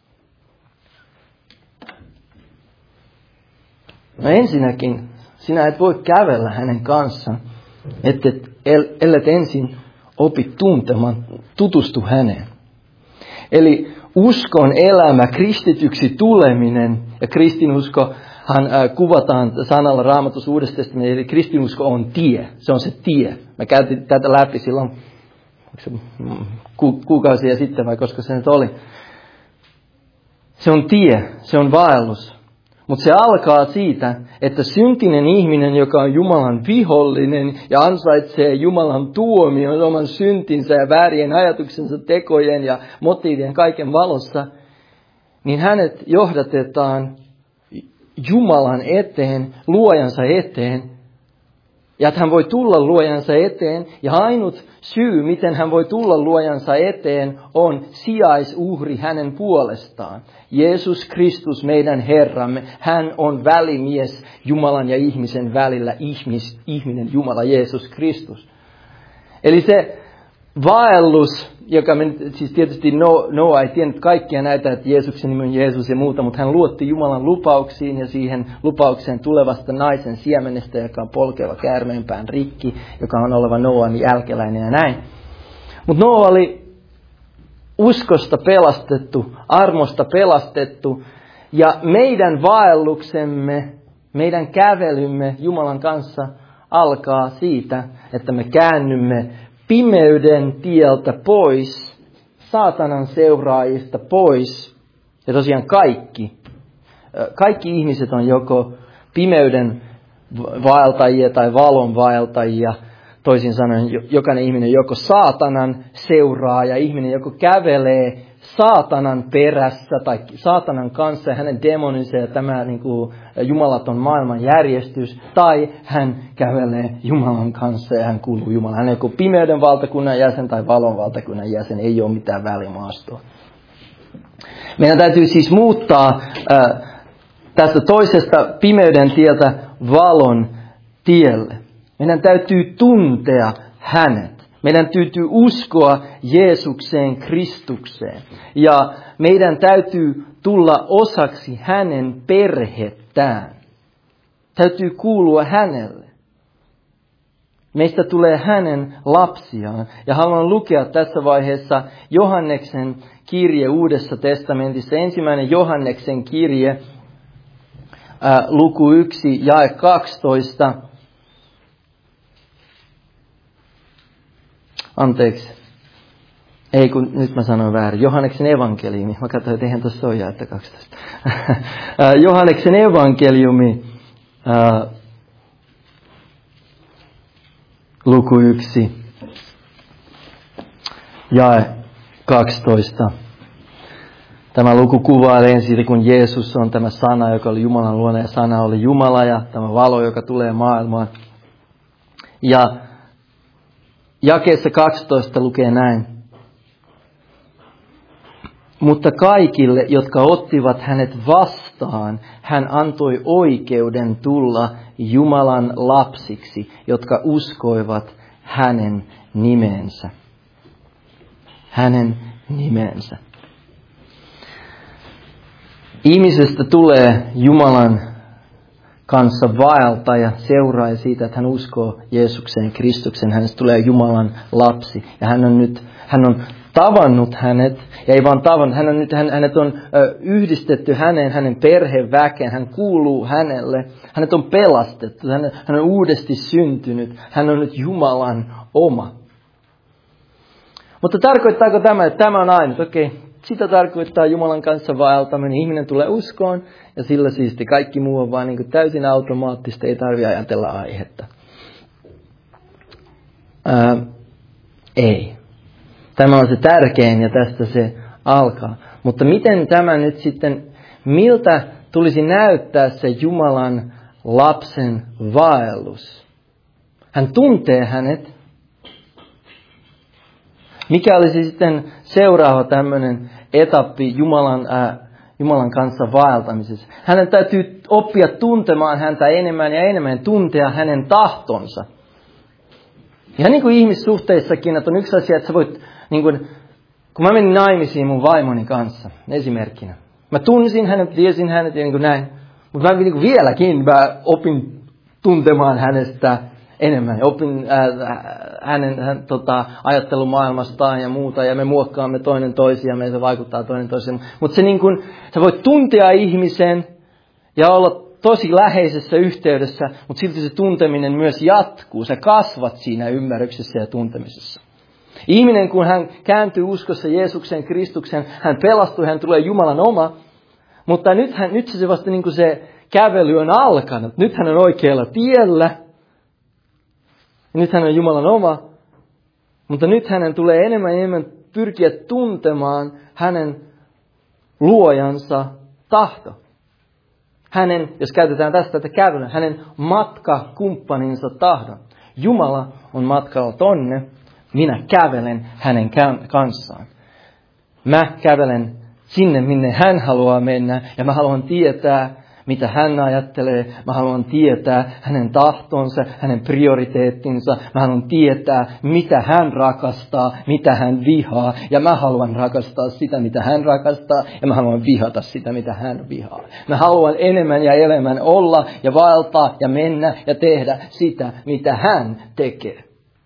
No ensinnäkin, sinä et voi kävellä hänen kanssaan, ellet ensin opi tuntemaan, tutustu häneen. Eli uskon elämä, kristityksi tuleminen, ja kristinuskohan kuvataan sanalla Raamatussa Uudessa testamentissa, eli kristinusko on tie, se on se tie. Mä käytin tätä läpi silloin kuukausia sitten, vai koska se nyt oli. Se on tie, se on vaellus. Mutta se alkaa siitä, että syntinen ihminen, joka on Jumalan vihollinen ja ansaitsee Jumalan tuomion oman syntinsä ja väärien ajatuksensa, tekojen ja motiivien kaiken valossa, niin hänet johdatetaan Jumalan eteen, luojansa eteen. Ja että hän voi tulla luojansa eteen, ja ainut syy, miten hän voi tulla luojansa eteen, on sijaisuhri hänen puolestaan. Jeesus Kristus, meidän Herramme, hän on välimies Jumalan ja ihmisen välillä, ihminen Jumala Jeesus Kristus. Eli se vaellus, joka siis tietysti Noa ei tiennyt kaikkia näitä, että Jeesuksen nimi on Jeesus ja muuta, mutta hän luotti Jumalan lupauksiin ja siihen lupaukseen tulevasta naisen siemenestä, joka on polkeva käärmeenpään rikki, joka on oleva Noan jälkeläinen ja näin. Mutta Noa oli uskosta pelastettu, armosta pelastettu, ja meidän vaelluksemme, meidän kävelymme Jumalan kanssa alkaa siitä, että me käännymme pimeyden tieltä pois, saatanan seuraajista pois. Ja tosiaan kaikki ihmiset on joko pimeyden vaeltajia tai valon vaeltajia. Toisin sanoen jokainen ihminen joko saatanan seuraaja, ihminen joko kävelee saatanan perässä tai saatanan kanssa ja hänen demoninsa ja tämä niin kuin jumalaton maailman järjestys, tai hän kävelee Jumalan kanssa ja hän kuuluu Jumalaan. Hän on joko pimeyden valtakunnan jäsen tai valon valtakunnan jäsen, ei ole mitään välimaastoa. Meidän täytyy siis muuttaa tästä toisesta pimeyden tieltä valon tielle. Meidän täytyy tuntea hänet. Meidän täytyy uskoa Jeesukseen, Kristukseen. Ja meidän täytyy tulla osaksi hänen perhettään. Täytyy kuulua hänelle. Meistä tulee hänen lapsiaan. Ja haluan lukea tässä vaiheessa Johanneksen kirje Uudessa testamentissa. Ensimmäinen Johanneksen kirje, luku 1, jae 12. Anteeksi. Ei kun nyt mä sanoin väärin. Johanneksen evankeliumi. Mä katsoin, että eihän tuossa ole jaetta 12. Johanneksen evankeliumi. Luku 1. Jae 12. Tämä luku kuvailee siitä, kun Jeesus on tämä sana, joka oli Jumalan luona, ja sana oli Jumala, ja tämä valo, joka tulee maailmaan. Ja jakeessa 12 lukee näin. Mutta kaikille, jotka ottivat hänet vastaan, hän antoi oikeuden tulla Jumalan lapsiksi, jotka uskoivat hänen nimensä. Hänen nimensä. Ihmisestä tulee Jumalan kanssa vaeltaja, seuraaja siitä, että hän uskoo Jeesukseen, Kristuksen. Hänestä tulee Jumalan lapsi. Ja hän on tavannut hänet, ja ei vaan tavannut, hänet on yhdistetty hänen perheväkeen, hän kuuluu hänelle, hänet on pelastettu, hän on uudesti syntynyt, hän on nyt Jumalan oma. Mutta tarkoittaako tämä, että tämä on ainut? Okei, sitä tarkoittaa Jumalan kanssa vaeltaminen. Ihminen tulee uskoon ja sillä siisti. Kaikki muu on vaan niin kuin täysin automaattista, ei tarvitse ajatella aihetta. Ei. Tämä on se tärkein ja tästä se alkaa. Mutta miten tämä nyt sitten, miltä tulisi näyttää se Jumalan lapsen vaellus? Hän tuntee hänet. Mikä olisi sitten seuraava tämmöinen etappi Jumalan kanssa vaeltamisessa? Hänen täytyy oppia tuntemaan häntä enemmän ja enemmän, tuntea hänen tahtonsa. Ja niin kuin ihmissuhteissakin, että on yksi asia, että sä voit, niin kuin, kun mä menin naimisiin mun vaimoni kanssa, esimerkkinä. Mä tunsin hänet, tiesin hänet ja niin kuin näin. Mutta niin kuin vieläkin mä opin tuntemaan hänestä enemmän. Opin hänen ajattelumaailmastaan ja muuta. Ja me muokkaamme toinen toisiamme ja se vaikuttaa toinen toisiamme. Mutta se niin kuin, sä voit tuntea ihmisen ja olla tosi läheisessä yhteydessä, mutta silti se tunteminen myös jatkuu. Sä kasvat siinä ymmärryksessä ja tuntemisessa. Ihminen, kun hän kääntyy uskossa Jeesuksen, Kristuksen, hän pelastuu, hän tulee Jumalan oma. Mutta nyt se vasta niin kuin se kävely on alkanut. Nyt hän on oikealla tiellä. Nyt hän on Jumalan oma. Mutta nyt hänen tulee enemmän ja enemmän pyrkiä tuntemaan hänen luojansa tahto. Hänen, jos käytetään tästä kävelyä, hänen matkakumppaninsa tahdon. Jumala on matkalla tonne. Minä kävelen hänen kanssaan. Mä kävelen sinne, minne hän haluaa mennä. Ja mä haluan tietää, mitä hän ajattelee. Mä haluan tietää hänen tahtonsa, hänen prioriteettinsa. Mä haluan tietää, mitä hän rakastaa, mitä hän vihaa. Ja mä haluan rakastaa sitä, mitä hän rakastaa. Ja mä haluan vihata sitä, mitä hän vihaa. Mä haluan enemmän ja enemmän olla ja vaeltaa ja mennä ja tehdä sitä, mitä hän tekee.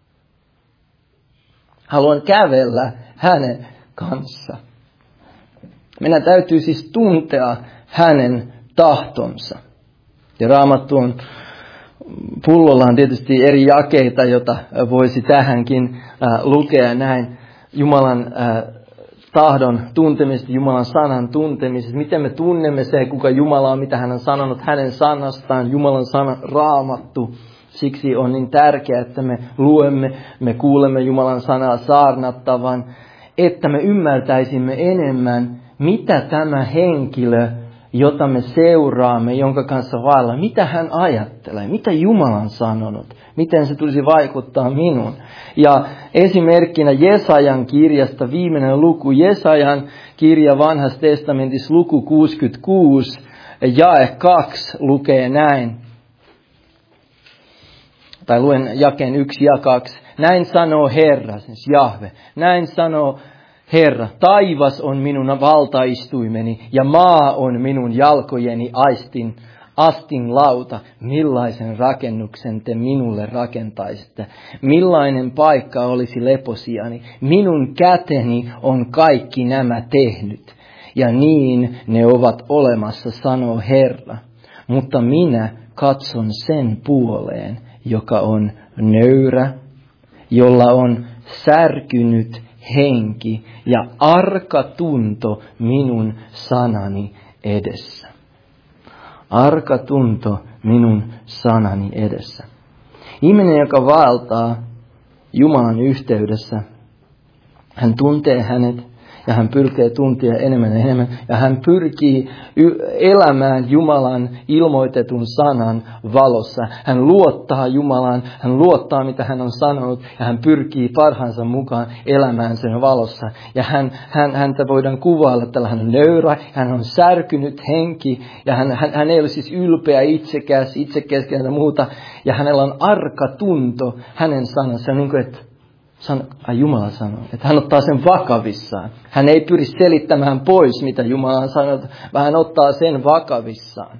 Haluan kävellä hänen kanssa. Meidän täytyy siis tuntea hänen tahtonsa. Ja Raamattuun pullolla on tietysti eri jakeita, jota voisi tähänkin lukea näin. Jumalan tahdon tuntemisesta, Jumalan sanan tuntemisesta. Miten me tunnemme se, kuka Jumala on, mitä hän on sanonut hänen sanastaan, Jumalan sana Raamattu. Siksi on niin tärkeää, että me luemme, me kuulemme Jumalan sanaa saarnattavan, että me ymmärtäisimme enemmän, mitä tämä henkilö, jota me seuraamme, jonka kanssa vaellaan, mitä hän ajattelee, mitä Jumala on sanonut, miten se tulisi vaikuttaa minuun. Ja esimerkkinä Jesajan kirjasta viimeinen luku, Jesajan kirja Vanhassa testamentissa luku 66, jae 2 lukee näin. Tai luen jakeen 1 ja 2. Näin sanoo Herra, siis Jahve. Näin sanoo Herra, taivas on minun valtaistuimeni ja maa on minun jalkojeni astin lauta. Millaisen rakennuksen te minulle rakentaisitte? Millainen paikka olisi leposiani? Minun käteni on kaikki nämä tehnyt. Ja niin ne ovat olemassa, sanoo Herra. Mutta minä katson sen puoleen, joka on nöyrä, jolla on särkynyt henki ja arka tunto minun sanani edessä. Arka tunto minun sanani edessä. Ihminen, joka vaeltaa Jumalan yhteydessä, hän tuntee hänet ja hän pyrkii tuntia enemmän ja enemmän. Ja hän pyrkii elämään Jumalan ilmoitetun sanan valossa. Hän luottaa Jumalaan, hän luottaa mitä hän on sanonut ja hän pyrkii parhaansa mukaan elämään sen valossa. Ja häntä voidaan kuvailla, että hän on nöyrä, hän on särkynyt henki ja hän ei ole siis ylpeä, itsekeskeinen ja muuta. Ja hänellä on arka tunto hänen sanansa, niin kuin että Jumala sanoo, että hän ottaa sen vakavissaan. Hän ei pyri selittämään pois, mitä Jumala on sanonut, vaan hän ottaa sen vakavissaan.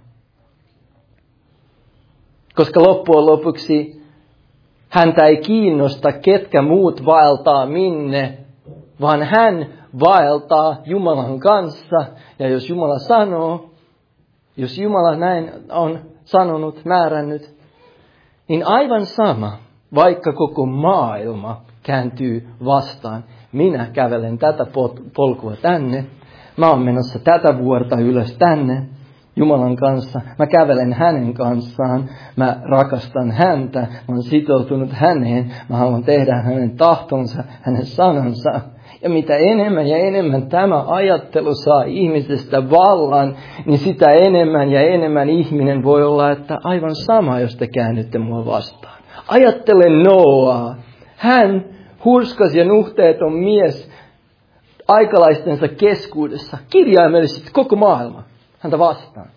Koska loppujen lopuksi häntä ei kiinnosta, ketkä muut vaeltaa minne, vaan hän vaeltaa Jumalan kanssa. Ja jos Jumala sanoo, jos Jumala näin on sanonut, määrännyt, niin aivan sama, vaikka koko maailma kääntyy vastaan. Minä kävelen tätä polkua tänne. Mä oon menossa tätä vuorta ylös tänne Jumalan kanssa. Mä kävelen hänen kanssaan. Mä rakastan häntä. Mä oon sitoutunut häneen. Mä haluan tehdä hänen tahtonsa, hänen sanansa. Ja mitä enemmän ja enemmän tämä ajattelu saa ihmisestä vallan, niin sitä enemmän ja enemmän ihminen voi olla, että aivan sama, jos te käännytte mua vastaan. Ajattele Noaa. Hän, hurskas ja nuhteeton mies aikalaistensa keskuudessa, kirjaimellisesti koko maailma häntä vastaan.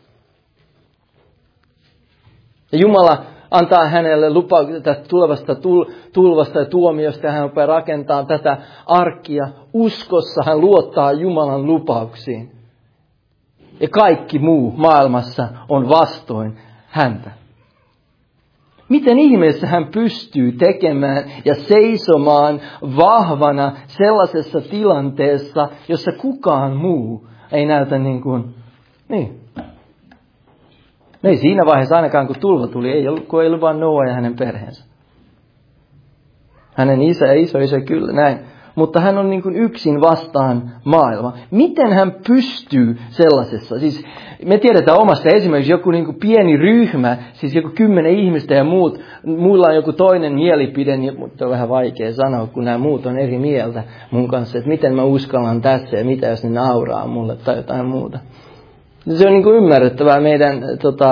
Ja Jumala antaa hänelle lupauksen tästä tulevasta tulvasta ja tuomiosta, ja hän rupeaa rakentamaan tätä arkkia. Uskossa hän luottaa Jumalan lupauksiin. Ja kaikki muu maailmassa on vastoin häntä. Miten ihmeessä hän pystyy tekemään ja seisomaan vahvana sellaisessa tilanteessa, jossa kukaan muu ei näytä niin. Ei siinä vaiheessa ainakaan, kun tulva tuli, ei ollut vain Noa ja hänen perheensä. Hänen isä ja isoisä kyllä näin. Mutta hän on niin kuin yksin vastaan maailma. Miten hän pystyy sellaisessa? Siis me tiedetään omasta esimerkiksi joku niin kuin pieni ryhmä, siis joku 10 ihmistä ja muilla on joku toinen mielipide, mutta on vähän vaikea sanoa, kun nämä muut on eri mieltä mun kanssa, että miten mä uskallan tässä ja mitä jos ne nauraa mulle tai jotain muuta. Se on niin kuin ymmärrettävää meidän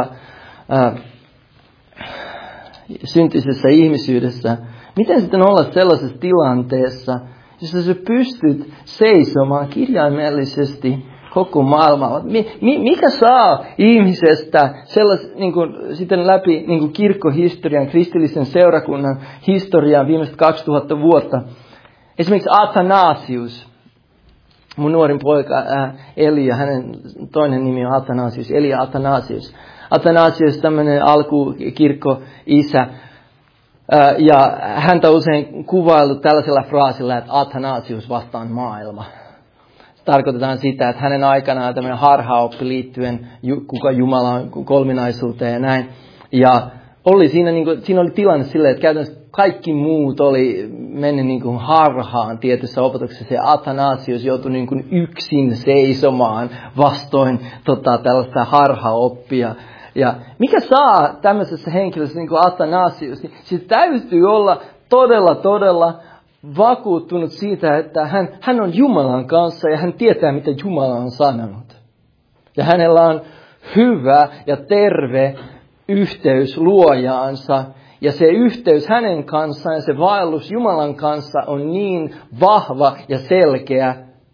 syntisessä ihmisyydessä. Miten sitten olla sellaisessa tilanteessa, jossa sä pystyt seisomaan kirjaimellisesti koko maailmalla? Mikä saa ihmisestä niin kuin, sitten läpi niin kuin kirkkohistorian, kristillisen seurakunnan historian viimeiset 2000 vuotta? Esimerkiksi Athanasius. Mun nuorin poika Elia, hänen toinen nimi on Athanasius, Elia Athanasius. Athanasius, tämmöinen alkukirkko-isä. Ja häntä usein kuvailtu tällaisella fraasilla, että Athanasius vastaan maailma. Tarkoitetaan sitä, että hänen aikanaan tämmöinen harhaoppi liittyen kuka Jumala on kolminaisuuteen ja näin. Ja oli siinä oli tilanne silleen, että käytännössä kaikki muut oli mennyt niin kuin harhaan tietyssä opetuksessa, ja Athanasius joutui niin kuin yksin seisomaan vastoin tällaista harhaoppia. Ja mikä saa tämmöisessä henkilössä niin kuin Athanasius, niin siitä täytyy olla todella vakuuttunut siitä, että hän on Jumalan kanssa ja hän tietää, mitä Jumala on sanonut. Ja hänellä on hyvä ja terve yhteys luojaansa. Ja se yhteys hänen kanssaan ja se vaellus Jumalan kanssa on niin vahva ja selkeä,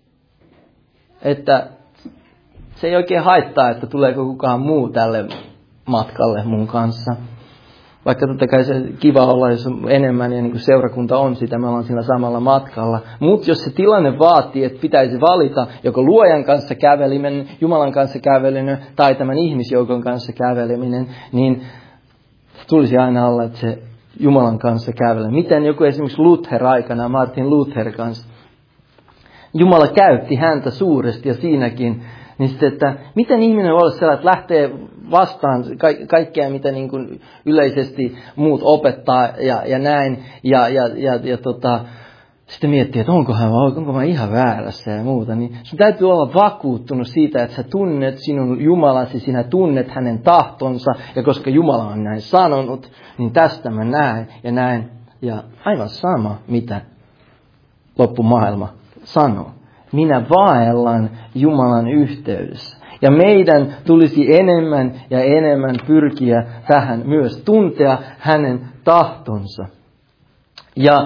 että se ei oikein haittaa, että tuleeko kukaan muu tälle matkalle mun kanssa. Vaikka totta kai se kiva olla, jos on enemmän ja niin kuin seurakunta on sitä, me ollaan sillä samalla matkalla. Mutta jos se tilanne vaatii, että pitäisi valita joko luojan kanssa käveleminen, Jumalan kanssa käveleminen tai tämän ihmisjoukon kanssa käveleminen, niin tulisi aina olla, että se Jumalan kanssa kävelee. Miten joku esimerkiksi Luther aikana, Martin Luther kanssa, Jumala käytti häntä suuresti ja siinäkin, niin sitten, että miten ihminen voi olla sellainen, että lähtee vastaan kaikkea, mitä niin kuin yleisesti muut opettaa ja näin, ja sitten miettii, että onko mä ihan väärässä ja muuta, niin sun täytyy olla vakuuttunut siitä, että sä tunnet sinun Jumalasi, sinä tunnet hänen tahtonsa, ja koska Jumala on näin sanonut, niin tästä mä näen, ja aivan sama, mitä loppumaailma sanoo. Minä vaellan Jumalan yhteydessä. Ja meidän tulisi enemmän ja enemmän pyrkiä tähän myös, tuntea hänen tahtonsa. Ja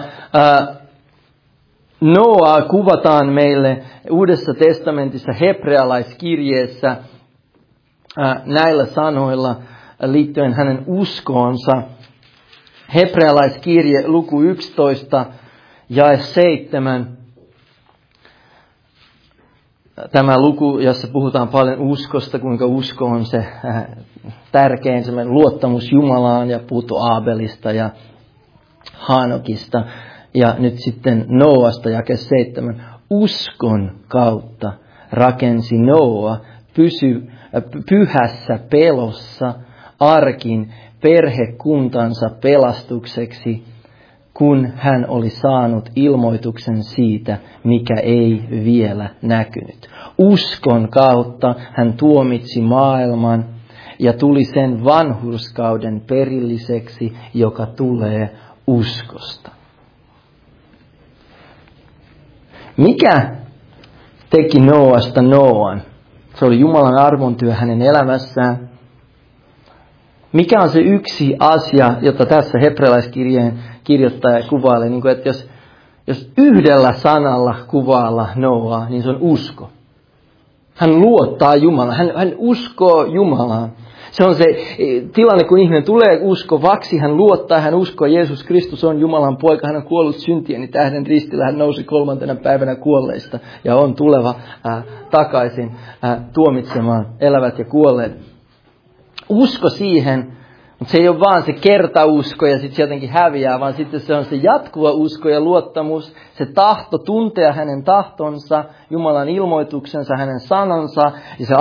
Noa kuvataan meille Uudessa testamentissa hebrealaiskirjeessä näillä sanoilla liittyen hänen uskoonsa. Hebrealaiskirje luku 11 jae 7. Tämä luku, jossa puhutaan paljon uskosta, kuinka usko on se tärkein semmoinen luottamus Jumalaan, ja puhuttu Aabelista ja Hanokista. Ja nyt sitten Noasta jake 7. Uskon kautta rakensi Noa pyhässä pelossa arkin perhekuntansa pelastukseksi, kun hän oli saanut ilmoituksen siitä, mikä ei vielä näkynyt. Uskon kautta hän tuomitsi maailman ja tuli sen vanhurskauden perilliseksi, joka tulee uskosta. Mikä teki Nooasta Nooan? Se oli Jumalan armontyö hänen elämässään. Mikä on se yksi asia, jota tässä hebrealaiskirjeen kirjoittaja kuvailee, niin kuin, että jos yhdellä sanalla kuvailla Nooaa, niin se on usko. Hän luottaa Jumalaan, hän uskoo Jumalaan. Se on se tilanne, kun ihminen tulee uskovaksi, hän luottaa, hän uskoo, Jeesus Kristus on Jumalan poika, hän on kuollut syntieni tähden ristillä, hän nousi 3. päivänä kuolleista ja on tuleva takaisin tuomitsemaan elävät ja kuolleet. Usko siihen, mutta se ei ole vaan se kertausko ja sitten se jotenkin häviää, vaan sitten se on se jatkuva usko ja luottamus, se tahto tuntea hänen tahtonsa, Jumalan ilmoituksensa, hänen sanansa ja se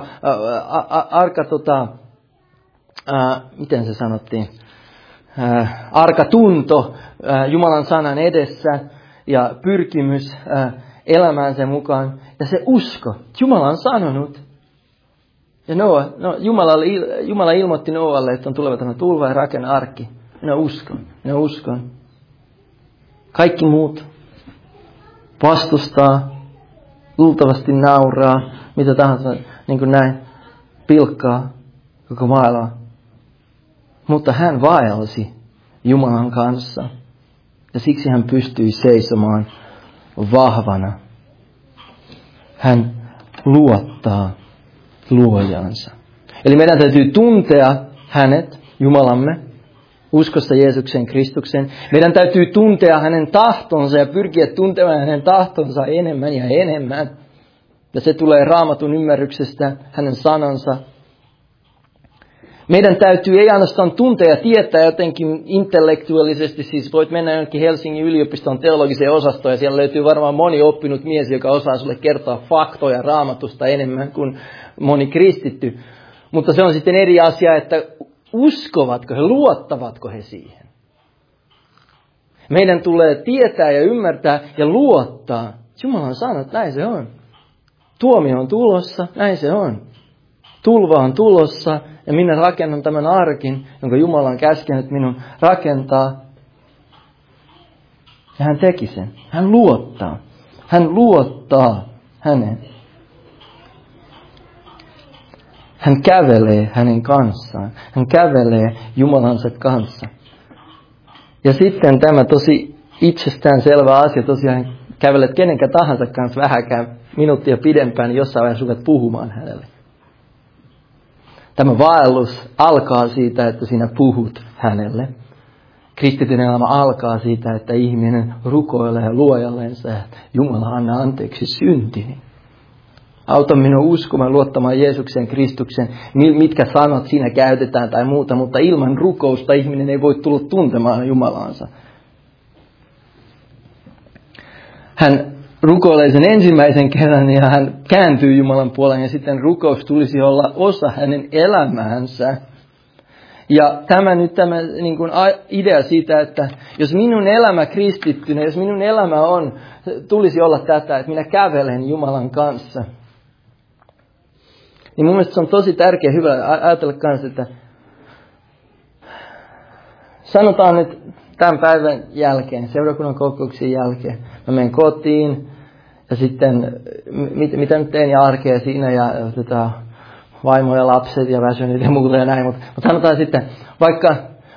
miten se sanottiin, arka tunto Jumalan sanan edessä ja pyrkimys elämään sen mukaan ja se usko, Jumala on sanonut. Ja Jumala ilmoitti Nooalle, että on tuleva tämä tulva ja rakenna arkki. Minä uskon. Kaikki muut vastustaa, luultavasti nauraa, mitä tahansa, niin kuin näin, pilkkaa koko maailmaa. Mutta hän vaelsi Jumalan kanssa ja siksi hän pystyi seisomaan vahvana. Hän luottaa luojansa. Eli meidän täytyy tuntea hänet, Jumalamme, uskossa Jeesuksen Kristuksen. Meidän täytyy tuntea hänen tahtonsa ja pyrkiä tuntemaan hänen tahtonsa enemmän ja enemmän. Ja se tulee Raamatun ymmärryksestä, hänen sanansa. Meidän täytyy ei ainoastaan tuntea ja tietää jotenkin intellektuaalisesti, siis voit mennä jonnekin Helsingin yliopiston teologiseen osastoon ja siellä löytyy varmaan moni oppinut mies, joka osaa sulle kertoa faktoja Raamatusta enemmän kuin moni kristitty. Mutta se on sitten eri asia, että uskovatko he, luottavatko he siihen. Meidän tulee tietää ja ymmärtää ja luottaa. Jumala on sanonut, että näin se on. Tuomio on tulossa, näin se on. Tulva on tulossa ja minä rakennan tämän arkin, jonka Jumala on käskenyt minun rakentaa. Ja hän teki sen. Hän luottaa. Hän luottaa häneen. Hän kävelee hänen kanssaan. Hän kävelee Jumalansa kanssa. Ja sitten tämä tosi itsestäänselvä asia, tosiaan kävelet kenenkä tahansa kanssa vähäkään minuuttia pidempään, niin jossain vaiheessa ruvet puhumaan hänelle. Tämä vaellus alkaa siitä, että sinä puhut hänelle. Kristityn elämä alkaa siitä, että ihminen rukoilee luojallensa, että Jumala anna anteeksi syntini. Auta minua uskomaan, luottamaan Jeesuksen Kristuksen, mitkä sanot siinä käytetään tai muuta, mutta ilman rukousta ihminen ei voi tulla tuntemaan Jumalaansa. Hän rukoilee sen ensimmäisen kerran ja hän kääntyy Jumalan puoleen ja sitten rukous tulisi olla osa hänen elämäänsä. Ja tämä niin kuin idea siitä, että jos minun elämä kristittynä, jos minun elämä tulisi olla tätä, että minä kävelen Jumalan kanssa. Niin mun mielestä se on tosi tärkeä hyvä ajatella kanssa, että sanotaan nyt tämän päivän jälkeen, seurakunnan kokouksen jälkeen, mä menen kotiin ja sitten mitä nyt teen ja arkea siinä ja vaimo ja lapset ja väsynyt ja muuta ja näin, mutta sanotaan sitten vaikka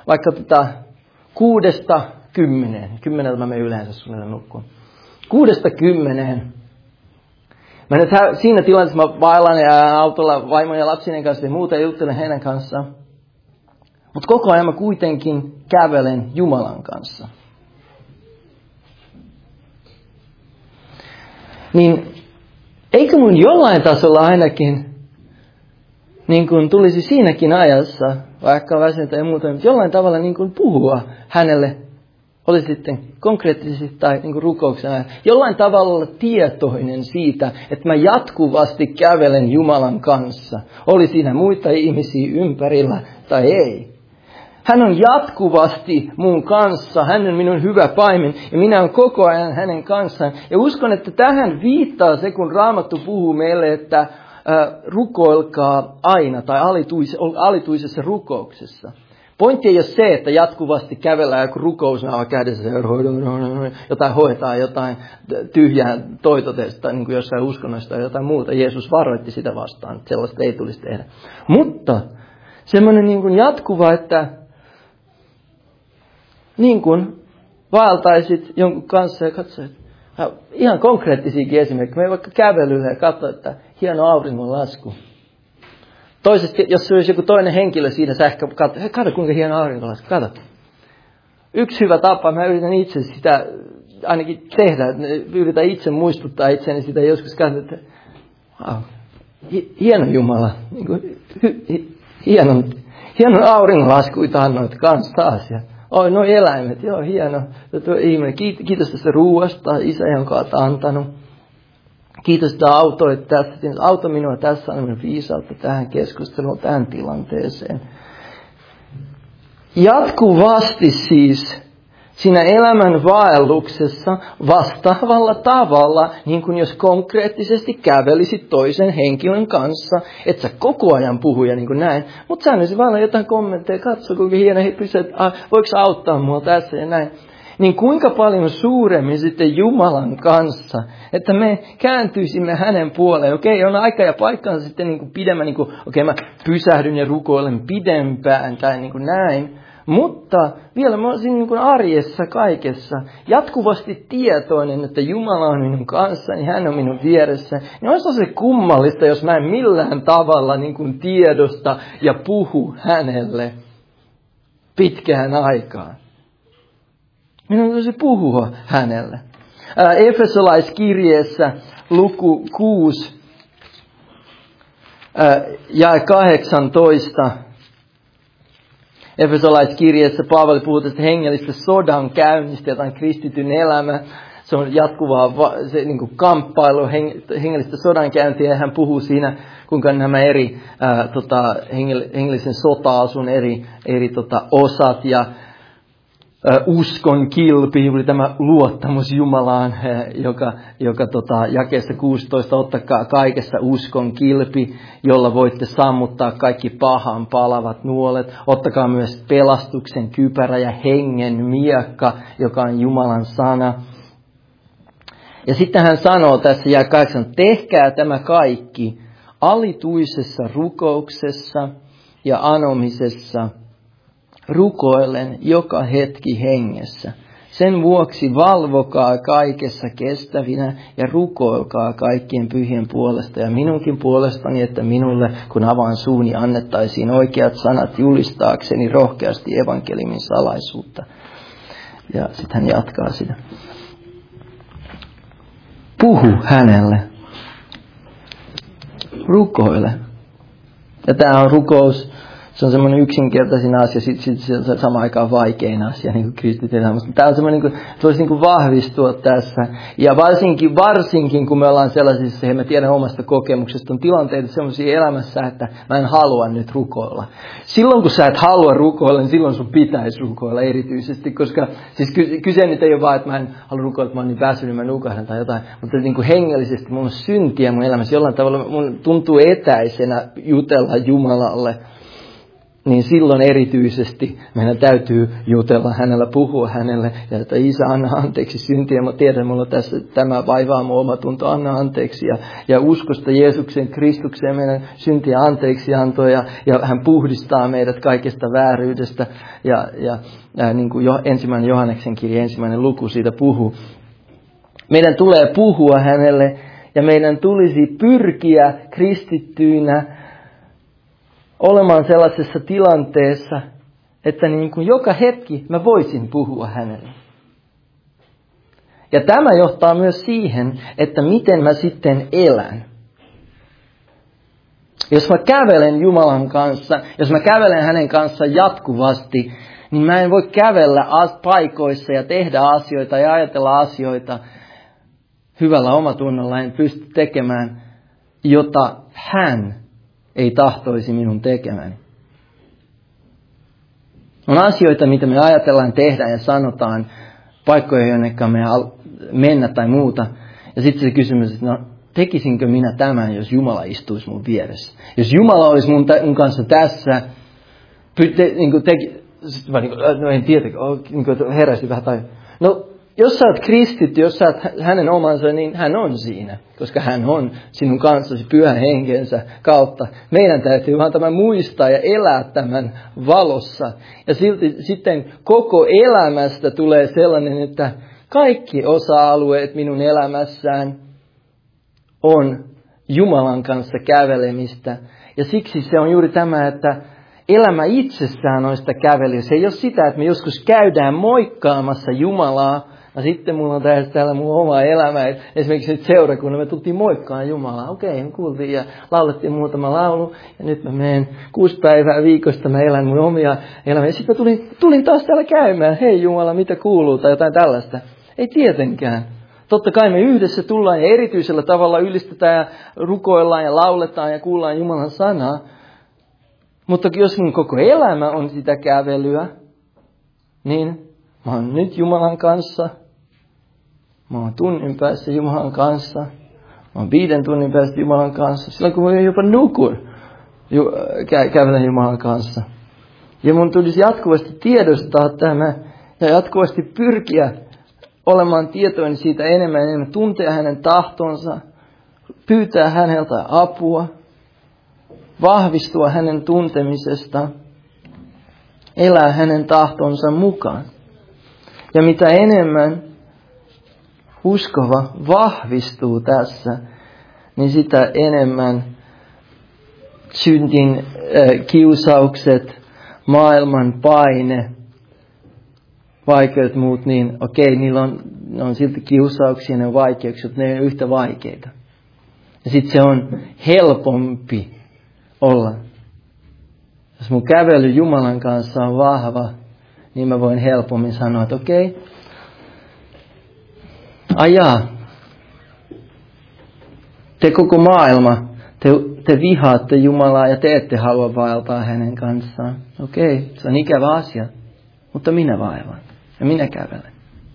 6-10, mä menen yleensä suunnilleen nukkuun, 6-10, mä nyt siinä tilanteessa mä vaellan ja autolla vaimon ja lapsinen kanssa ja muuta juttelen heidän kanssaan. Mutta koko ajan mä kuitenkin kävelen Jumalan kanssa. Niin eikö mun jollain tasolla ainakin, niin kun tulisi siinäkin ajassa, vaikka väsynyt ja muuta, mutta jollain tavalla niin kun puhua hänelle, oli sitten konkreettisesti tai niin kuin rukouksena, jollain tavalla olla tietoinen siitä, että mä jatkuvasti kävelen Jumalan kanssa. Oli siinä muita ihmisiä ympärillä tai ei. Hän on jatkuvasti mun kanssa, hän on minun hyvä paimen ja minä olen koko ajan hänen kanssaan. Ja uskon, että tähän viittaa se, kun Raamattu puhuu meille, että rukoilkaa aina tai alituisessa rukouksessa. Pointti ei ole se, että jatkuvasti kävellään joku rukousnaava kädessä ja jotain hoitaa, jotain tyhjää toitotesta, niin kuin jossain uskonnosta tai jotain muuta. Jeesus varoitti sitä vastaan, että sellaista ei tulisi tehdä. Mutta semmoinen niin kuin jatkuva, että niin kuin vaeltaisit jonkun kanssa ja katsoit, ihan konkreettisiakin esimerkkejä. Me vaikka kävelyllä ja katso, että hieno auringonlasku. Toisesti, jos se olisi joku toinen henkilö siinä sähkö, katso kuinka hieno auringonlasku, katso. Yksi hyvä tapa, mä yritän itse sitä ainakin tehdä, yritän itse muistuttaa itseäni sitä joskus katso, että hieno Jumala, hienon auringonlaskuita annoit kanssa taas. Oi, noi eläimet, joo, hieno. Ihminen, kiitos tästä ruuasta, Isä, jonka olet antanut. Kiitos, että autoit tästä. Auta minua tässä, anna viisautta tähän keskusteluun, tähän tilanteeseen. Jatkuvasti siis siinä elämän vaelluksessa vastaavalla tavalla, niin kuin jos konkreettisesti kävelisit toisen henkilön kanssa, et sä koko ajan puhuja niin kuin näin, mutta säännöllisesti vaan jotain kommentteja, katso kuinka hieno hyppysä, että voiko sä auttaa mua tässä ja näin. Niin kuinka paljon suuremmin sitten Jumalan kanssa, että me kääntyisimme hänen puoleen. Okei, on aika ja paikkansa sitten niin kuin pidemmän, niin kuin, mä pysähdyn ja rukoilen pidempään tai niin kuin näin. Mutta vielä mä olisin niin kuin arjessa kaikessa jatkuvasti tietoinen, että Jumala on minun kanssani, hän on minun vieressä. Niin olisi se kummallista, jos mä en millään tavalla niin kuin tiedosta ja puhu hänelle pitkään aikaan. Minun tulisi puhua hänelle. Efesolaiskirjeessä luku 6 jae 18. Efesolaiskirjeessä Paavali puhuu tästä hengellistä sodan käynnistä, jotain kristityn elämä. Se on jatkuvaa niin kuin kamppailu, hengellistä sodankäyntiä, ja hän puhuu siinä, kuinka nämä eri hengellisen sota-asun eri osat ja uskon kilpi, juuri tämä luottamus Jumalaan, joka jakeessa 16, ottakaa kaikessa uskon kilpi, jolla voitte sammuttaa kaikki pahan palavat nuolet. Ottakaa myös pelastuksen kypärä ja hengen miekka, joka on Jumalan sana. Ja sitten hän sanoo tässä jae 8, tehkää tämä kaikki alituisessa rukouksessa ja anomisessa, rukoillen joka hetki hengessä. Sen vuoksi valvokaa kaikessa kestävinä ja rukoilkaa kaikkien pyhien puolesta ja minunkin puolestani, että minulle, kun avaan suuni, annettaisiin oikeat sanat julistaakseni rohkeasti evankeliumin salaisuutta. Ja sitten hän jatkaa sitä. Puhu hänelle. Rukoile. Ja tämä on rukous. Se on semmoinen yksinkertaisin asia, sitten se on samaan aikaan vaikein asia, niin kuin kristityn. Mutta tämä on semmoinen, niin voisi niin kuin vahvistua tässä. Ja varsinkin, kun me ollaan sellaisissa, mä tiedän omasta kokemuksesta, on tilanteita semmoisia elämässä, että mä en halua nyt rukoilla. Silloin, kun sä et halua rukoilla, niin silloin sun pitäisi rukoilla erityisesti, koska siis kyse nyt ei ole vaan, että mä en halua rukoilla, että mä oon niin väsynyt, mä nukahdan tai jotain. Mutta niin kuin hengellisesti mulla on syntiä mun elämässä. Jollain tavalla mun tuntuu etäisenä jutella Jumalalle. Niin silloin erityisesti meidän täytyy jutella hänellä, puhua hänelle, ja että Isä, anna anteeksi syntiä. Mä tiedän, mulla tässä tämä vaivaa mun omatunto, anna anteeksi. Ja uskosta Jeesuksen, Kristukseen meidän syntiä anteeksi antoi, ja hän puhdistaa meidät kaikesta vääryydestä. Ja niin kuin ensimmäinen Johanneksen kirja, 1. luku siitä puhuu. Meidän tulee puhua hänelle, ja meidän tulisi pyrkiä kristittyinä olemaan sellaisessa tilanteessa, että niin kuin joka hetki mä voisin puhua hänelle. Ja tämä johtaa myös siihen, että miten mä sitten elän. Jos mä kävelen Jumalan kanssa, jos mä kävelen hänen kanssaan jatkuvasti, niin mä en voi kävellä paikoissa ja tehdä asioita ja ajatella asioita hyvällä omatunnolla. En pysty tekemään, jota hän ei tahtoisi minun tekemäni. On asioita, mitä me ajatellaan, tehdään ja sanotaan, paikkoja, jonnekaan me mennä tai muuta. Ja sitten se kysymys, että no, tekisinkö minä tämän, jos Jumala istuisi mun vieressä? Jos Jumala olisi mun kanssa tässä, no en tiedä, heräsi vähän tai... No, jos sä oot kristitty, jos sä oot hänen omansa, niin hän on siinä. Koska hän on sinun kanssasi pyhän henkensä kautta. Meidän täytyy vaan tämä muistaa ja elää tämän valossa. Ja silti sitten koko elämästä tulee sellainen, että kaikki osa-alueet minun elämässään on Jumalan kanssa kävelemistä. Ja siksi se on juuri tämä, että elämä itsessään on sitä kävelyä. Se ei ole sitä, että me joskus käydään moikkaamassa Jumalaa. Ja sitten mulla on täällä mun oma elämä. Esimerkiksi nyt seurakunnan me tultiin moikkaan Jumalaa. Okei, me kuultiin ja laulettiin muutama laulu. Ja nyt mä menen 6 päivää viikosta, mä elän mun omia elämää. Ja sitten mä tulin taas täällä käymään. Hei Jumala, mitä kuuluu? Tai jotain tällaista. Ei tietenkään. Totta kai me yhdessä tullaan ja erityisellä tavalla ylistetään ja rukoillaan ja lauletaan ja kuullaan Jumalan sanaa. Mutta jos mun koko elämä on sitä kävelyä, niin mä oon nyt Jumalan kanssa. Mä oon tunnin päässä Jumalan kanssa. Mä oon 5 tunnin päästä Jumalan kanssa. Silloin kun mä jopa nukun, kävelen Jumalan kanssa. Ja mun tulisi jatkuvasti tiedostaa tämä ja jatkuvasti pyrkiä olemaan tietoinen siitä enemmän, tuntea hänen tahtonsa, pyytää häneltä apua, vahvistua hänen tuntemisesta, elää hänen tahtonsa mukaan. Ja mitä enemmän uskova vahvistuu tässä, niin sitä enemmän syntin kiusaukset, maailman paine, vaikeudet muut, niin okei, niillä on silti kiusauksia, ne on vaikeuksia, mutta ne ei ole yhtä vaikeita. Ja sitten se on helpompi olla. Jos mun kävely Jumalan kanssa on vahva, niin mä voin helpommin sanoa, että okei, te koko maailma, te vihaatte Jumalaa ja te ette halua vaeltaa hänen kanssaan. Okei, se on ikävä asia, mutta minä vaellan ja minä kävelen.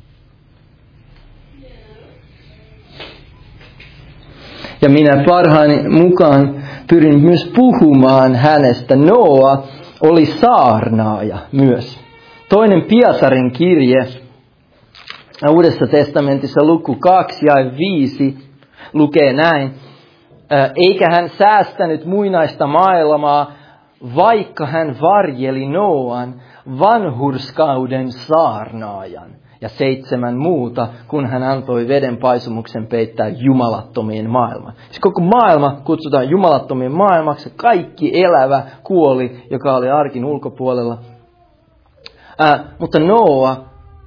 Ja minä parhaani mukaan pyrin myös puhumaan hänestä. Noa oli saarnaaja myös. 2. Pietarin kirje Uudessa testamentissa luku 2 ja 5 lukee näin. Eikä hän säästänyt muinaista maailmaa, vaikka hän varjeli Noan, vanhurskauden saarnaajan ja 7 muuta, kun hän antoi veden paisumuksen peittää jumalattomien maailman. Siis koko maailma kutsutaan jumalattomien maailmaksi. Kaikki elävä kuoli, joka oli arkin ulkopuolella. Mutta Noa,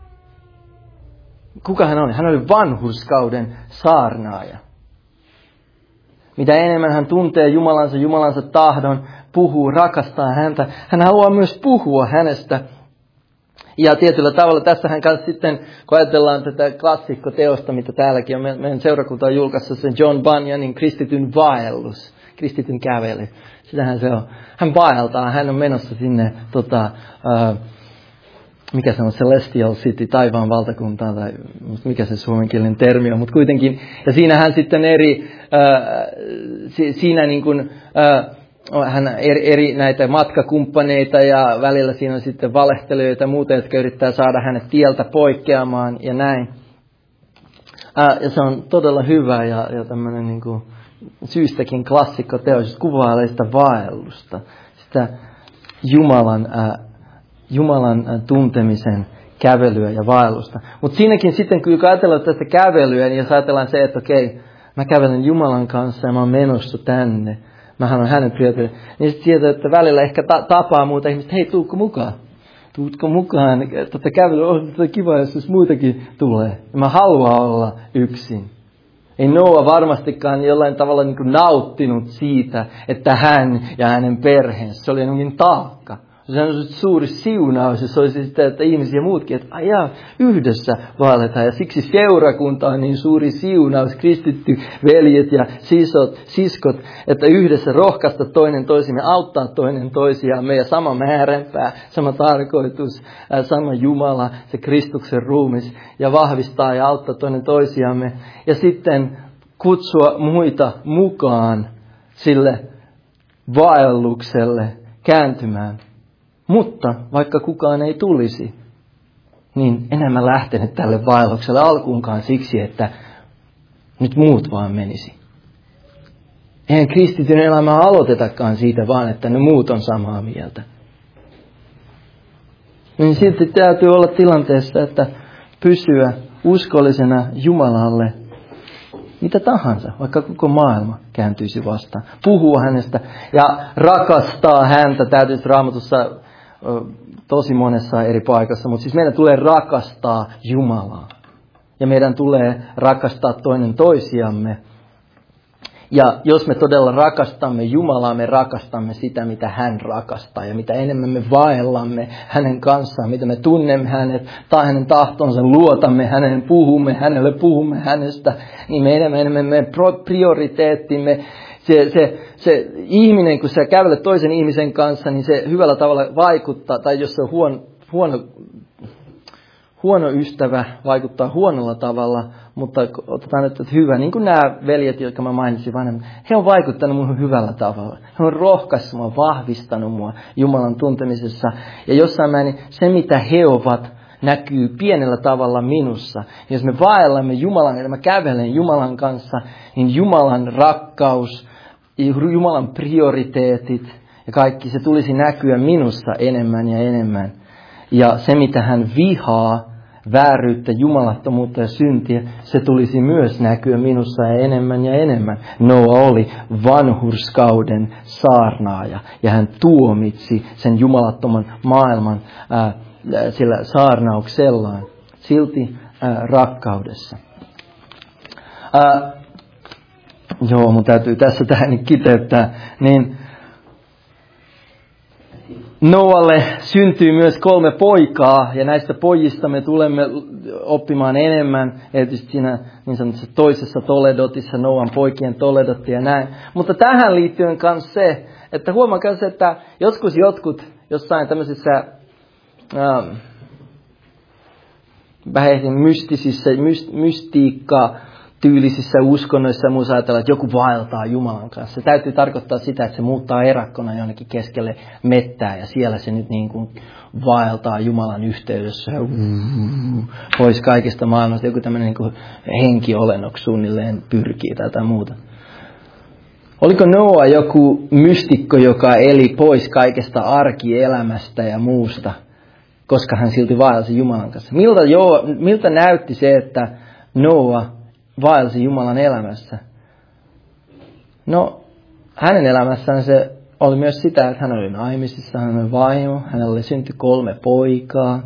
kuka hän oli? Hän oli vanhurskauden saarnaaja. Mitä enemmän hän tuntee Jumalansa tahdon, puhuu, rakastaa häntä. Hän haluaa myös puhua hänestä. Ja tietyllä tavalla tässähän kanssa sitten, kun ajatellaan tätä klassikkoteosta, mitä täälläkin on, meidän seurakunta on julkaissut sen John Bunyanin kristityn vaellus, kristityn kävely. Sitähän se on. Hän vaeltaa, hän on menossa sinne, mikä se on, Celestial City, taivaan valtakuntaan, tai mikä se suomenkielinen termi on, mutta kuitenkin. Ja siinä hän sitten siinä niin kuin, hän eri näitä matkakumppaneita ja välillä siinä on sitten valehtelijoita ja muuta, jotka yrittää saada hänet tieltä poikkeamaan ja näin. Ja se on todella hyvä ja tämmöinen niin kuin syystäkin klassikkoteos, kuvailee sitä vaellusta, sitä Jumalan tuntemisen kävelyä ja vaellusta. Mutta siinäkin sitten, kun ajatellaan tästä kävelyä, niin jos ajatellaan se, että okei, mä kävelen Jumalan kanssa ja mä oon menossa tänne, mähän on hänen prioriteetti, niin sitten tietää, että välillä ehkä tapaa muuta ihmistä, hei, tuutko mukaan? Tuutko mukaan? Kävely on kiva, jos muitakin tulee. Ja mä haluan olla yksin. Ei Noa varmastikaan jollain tavalla niin kuin nauttinut siitä, että hän ja hänen perheensä, se oli jonkin taakka. Se on suuri siunaus, ja se olisi sitä, että ihmisiä muutkin, että ajaa, yhdessä vaelletaan. Ja siksi seurakunta on niin suuri siunaus, kristitty veljet ja siskot, että yhdessä rohkaista toinen toisimme, auttaa toinen toisiamme, ja sama määränpää, sama tarkoitus, sama Jumala, se Kristuksen ruumis, ja vahvistaa ja auttaa toinen toisiamme. Ja sitten kutsua muita mukaan sille vaellukselle kääntymään. Mutta vaikka kukaan ei tulisi, niin enemmän lähtenyt tälle vaellukselle alkuunkaan siksi, että nyt muut vaan menisi. Eihän kristityn elämää aloitetakaan siitä vaan, että ne muut on samaa mieltä. Niin silti täytyy olla tilanteessa, että pysyä uskollisena Jumalalle mitä tahansa, vaikka koko maailma kääntyisi vastaan. Puhua hänestä ja rakastaa häntä, täytyy Raamatussa tosi monessa eri paikassa, mutta siis meidän tulee rakastaa Jumalaa. Ja meidän tulee rakastaa toinen toisiamme. Ja jos me todella rakastamme Jumalaa, me rakastamme sitä, mitä hän rakastaa. Ja mitä enemmän me vaellamme hänen kanssaan, mitä me tunnemme hänet, tai hänen tahtonsa, luotamme häneen, hänelle puhumme hänestä, niin me enemmän me prioriteettimme, se ihminen, kun sä kävelet toisen ihmisen kanssa, niin se hyvällä tavalla vaikuttaa, tai jos se on huono ystävä, vaikuttaa huonolla tavalla, mutta otetaan nyt, että hyvä. Niin kuin nämä veljet, jotka mä mainitsin vanhemmin, he on vaikuttanut minun hyvällä tavalla. He on rohkaissut mua, vahvistanut mua Jumalan tuntemisessa. Ja jossain määrin se, mitä he ovat, näkyy pienellä tavalla minussa. Jos me vaellamme Jumalan, ja mä kävelen Jumalan kanssa, niin Jumalan rakkaus, Jumalan prioriteetit ja kaikki, se tulisi näkyä minussa enemmän ja enemmän. Ja se, mitä hän vihaa, vääryyttä, jumalattomuutta ja syntiä, se tulisi myös näkyä minussa enemmän ja enemmän. Noa oli vanhurskauden saarnaaja ja hän tuomitsi sen jumalattoman maailman sillä saarnauksellaan, silti rakkaudessa. Mun täytyy tässä tähän kiteyttää, niin Noalle syntyi myös 3 poikaa, ja näistä pojista me tulemme oppimaan enemmän, erityisesti siinä niin sanotussa toisessa Toledotissa, Noan poikien Toledotti ja näin. Mutta tähän liittyen myös se, että huomaakaa se, että jotkut jossain tämmöisissä vähän mystisissä, tyylisissä uskonnoissa ja muussa ajatellaan, että joku vaeltaa Jumalan kanssa. Se täytyy tarkoittaa sitä, että se muuttaa erakkona jonnekin keskelle mettää ja siellä se nyt niin kuin vaeltaa Jumalan yhteydessä pois kaikista maailmasta. Joku tämmöinen niin kuin henkiolennoksi suunnilleen pyrkii tai muuta. Oliko Noa joku mystikko, joka eli pois kaikesta arkielämästä ja muusta, koska hän silti vaelsi Jumalan kanssa? Miltä näytti se, että Noa vaelsi Jumalan elämässä? No, hänen elämässään se oli myös sitä, että hän oli naimisissa, hän oli vaimo, hänelle syntyi 3 poikaa.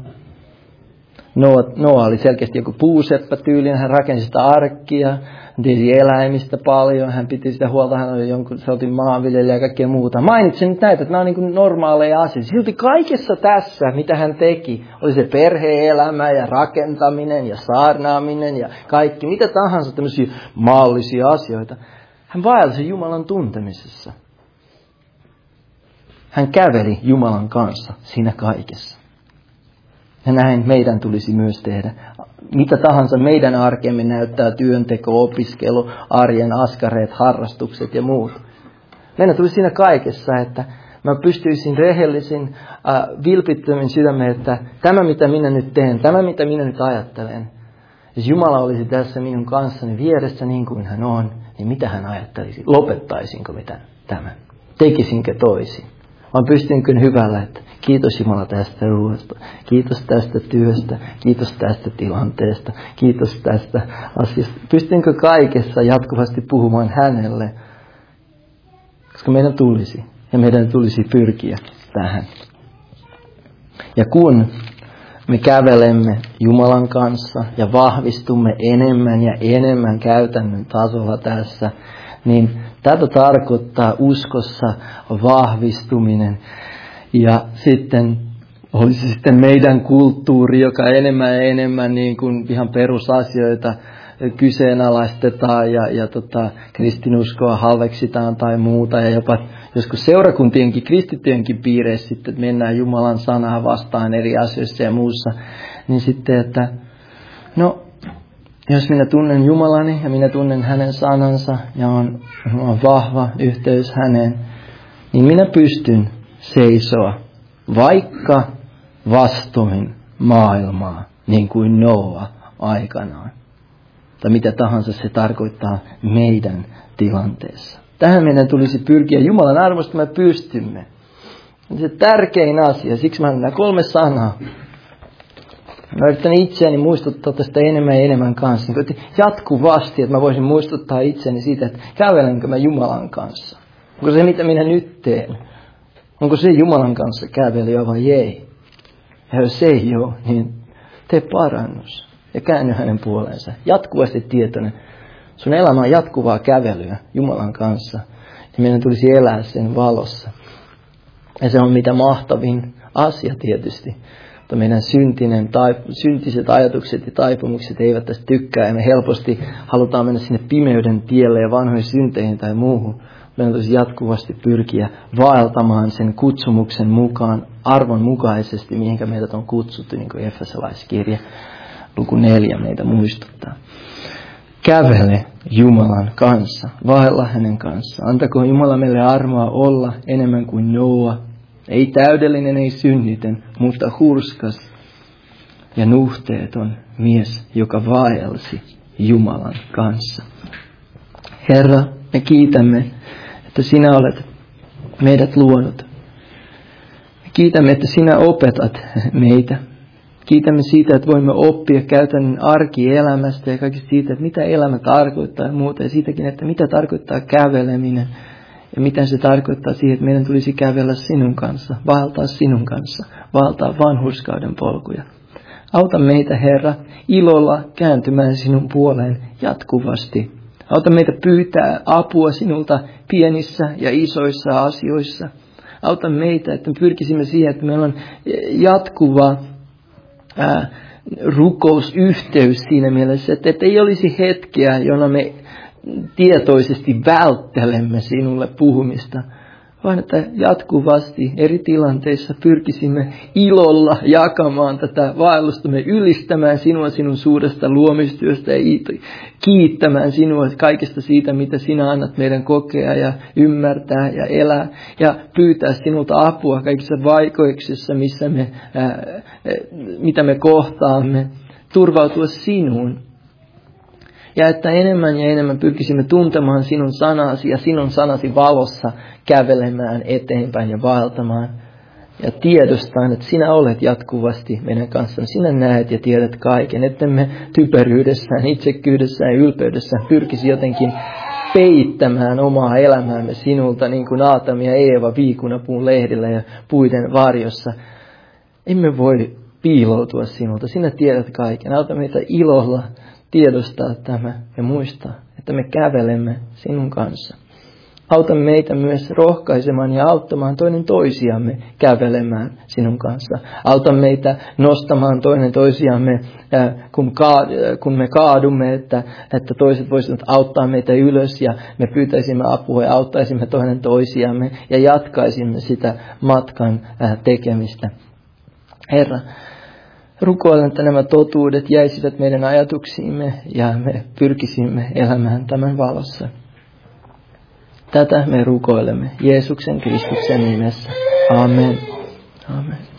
Noa oli selkeästi joku puuseppä tyylinen, hän rakensi sitä arkkia, tiesi eläimistä paljon, hän piti sitä huolta, hän oli se oli maanviljelijä ja kaikkea muuta. Mainitsin nyt näitä, että nämä on niin kuin normaaleja asioita. Silti kaikessa tässä, mitä hän teki, oli se perhe-elämä ja rakentaminen ja saarnaaminen ja kaikki, mitä tahansa tämmöisiä maallisia asioita. Hän vaelsi Jumalan tuntemisessa. Hän käveli Jumalan kanssa siinä kaikessa. Ja näin meidän tulisi myös tehdä. Mitä tahansa meidän arkemme näyttää, työnteko, opiskelu, arjen askareet, harrastukset ja muut. Meidän tulisi siinä kaikessa, että mä pystyisin rehellisin, vilpittömin sydämen, että tämä mitä minä nyt teen, tämä mitä minä nyt ajattelen. Jos Jumala olisi tässä minun kanssani vieressä niin kuin hän on, niin mitä hän ajattelisi? Lopettaisinko mitä tämän? Tekisinkö toisin? Vaan pystynkö hyvällä, että kiitos Jumala tästä ruoasta, kiitos tästä työstä, kiitos tästä tilanteesta, kiitos tästä asiasta. Pystynkö kaikessa jatkuvasti puhumaan hänelle, koska meidän tulisi ja meidän tulisi pyrkiä tähän. Ja kun me kävelemme Jumalan kanssa ja vahvistumme enemmän ja enemmän käytännön tasolla tässä, niin tätä tarkoittaa uskossa vahvistuminen. Ja sitten olisi sitten meidän kulttuuri, joka enemmän ja enemmän niin kuin ihan perusasioita kyseenalaistetaan ja kristinuskoa halveksitaan tai muuta. Ja jopa joskus seurakuntienkin, kristittyjenkin piireissä sitten, että mennään Jumalan sanaa vastaan eri asioissa ja muussa. Niin sitten, että no, jos minä tunnen Jumalani ja minä tunnen hänen sanansa ja on vahva yhteys häneen, niin minä pystyn seisoa vaikka vastoin maailmaa, niin kuin Noa aikanaan. Tai mitä tahansa se tarkoittaa meidän tilanteessa. Tähän meidän tulisi pyrkiä. Jumalan arvosta me pystymme. Se tärkein asia, siksi mä nämä 3 sanaa. Mä yritän itseäni muistuttaa tästä enemmän ja enemmän kanssa. Jatkuvasti, että mä voisin muistuttaa itseäni siitä, että kävelenkö mä Jumalan kanssa. Onko se mitä minä nyt teen? Onko se Jumalan kanssa kävelyä vai ei? Ja jos ei ole, niin tee parannus. Ja käänny hänen puoleensa. Jatkuvasti tietoinen. Sun elämä on jatkuvaa kävelyä Jumalan kanssa. Ja meidän tulisi elää sen valossa. Ja se on mitä mahtavin asia tietysti. Mutta meidän syntiset ajatukset ja taipumukset eivät tästä tykkää. Ja me helposti halutaan mennä sinne pimeyden tielle ja vanhoihin synteihin tai muuhun. Meidän tulisi jatkuvasti pyrkiä vaeltamaan sen kutsumuksen mukaan, arvon mukaisesti, mihinkä meidät on kutsuttu, niin kuin Efesolaiskirja luku 4 meitä muistuttaa. Kävele Jumalan kanssa, vaella hänen kanssaan. Antakoon Jumala meille armoa olla enemmän kuin Noa. Ei täydellinen, ei synnitön, mutta hurskas ja nuhteeton mies, joka vaelsi Jumalan kanssa. Herra, me kiitämme, että sinä olet meidät luonut. Me kiitämme, että sinä opetat meitä. Kiitämme siitä, että voimme oppia käytännön arkielämästä ja kaikista siitä, että mitä elämä tarkoittaa ja muuta. Ja siitäkin, että mitä tarkoittaa käveleminen ja mitä se tarkoittaa siihen, että meidän tulisi kävellä sinun kanssa, vaeltaa sinun kanssa, vaeltaa vanhurskauden polkuja. Auta meitä, Herra, ilolla kääntymään sinun puoleen jatkuvasti. Auta meitä pyytää apua sinulta pienissä ja isoissa asioissa. Auta meitä, että me pyrkisimme siihen, että meillä on jatkuva rukousyhteys siinä mielessä, että ei olisi hetkeä, jona me tietoisesti välttelemme sinulle puhumista, vaan että jatkuvasti eri tilanteissa pyrkisimme ilolla jakamaan tätä vaellustamme, ylistämään sinua sinun suuresta luomistyöstä ja kiittämään sinua kaikesta siitä, mitä sinä annat meidän kokea ja ymmärtää ja elää ja pyytää sinulta apua kaikissa vaikeuksissa, mitä me kohtaamme, turvautua sinuun. Ja että enemmän ja enemmän pyrkisimme tuntemaan sinun sanasi ja sinun sanasi valossa kävelemään eteenpäin ja vaeltamaan. Ja tiedostaen, että sinä olet jatkuvasti meidän kanssamme. Sinä näet ja tiedät kaiken, ettemme typeryydessään, itsekkyydessään ja ylpeydessään pyrkisi jotenkin peittämään omaa elämäämme sinulta, niin kuin Aatami ja Eeva viikunapuun lehdillä ja puiden varjossa. Emme voi piiloutua sinulta. Sinä tiedät kaiken. Auta meitä ilolla tiedostaa tämä ja muistaa, että me kävelemme sinun kanssa. Auta meitä myös rohkaisemaan ja auttamaan toinen toisiamme kävelemään sinun kanssa. Auta meitä nostamaan toinen toisiamme, kun me kaadumme, että toiset voisivat auttaa meitä ylös ja me pyytäisimme apua ja auttaisimme toinen toisiamme ja jatkaisimme sitä matkan tekemistä. Herra, rukoilen, että nämä totuudet jäisivät meidän ajatuksiimme ja me pyrkisimme elämään tämän valossa. Tätä me rukoilemme Jeesuksen Kristuksen nimessä. Amen. Amen.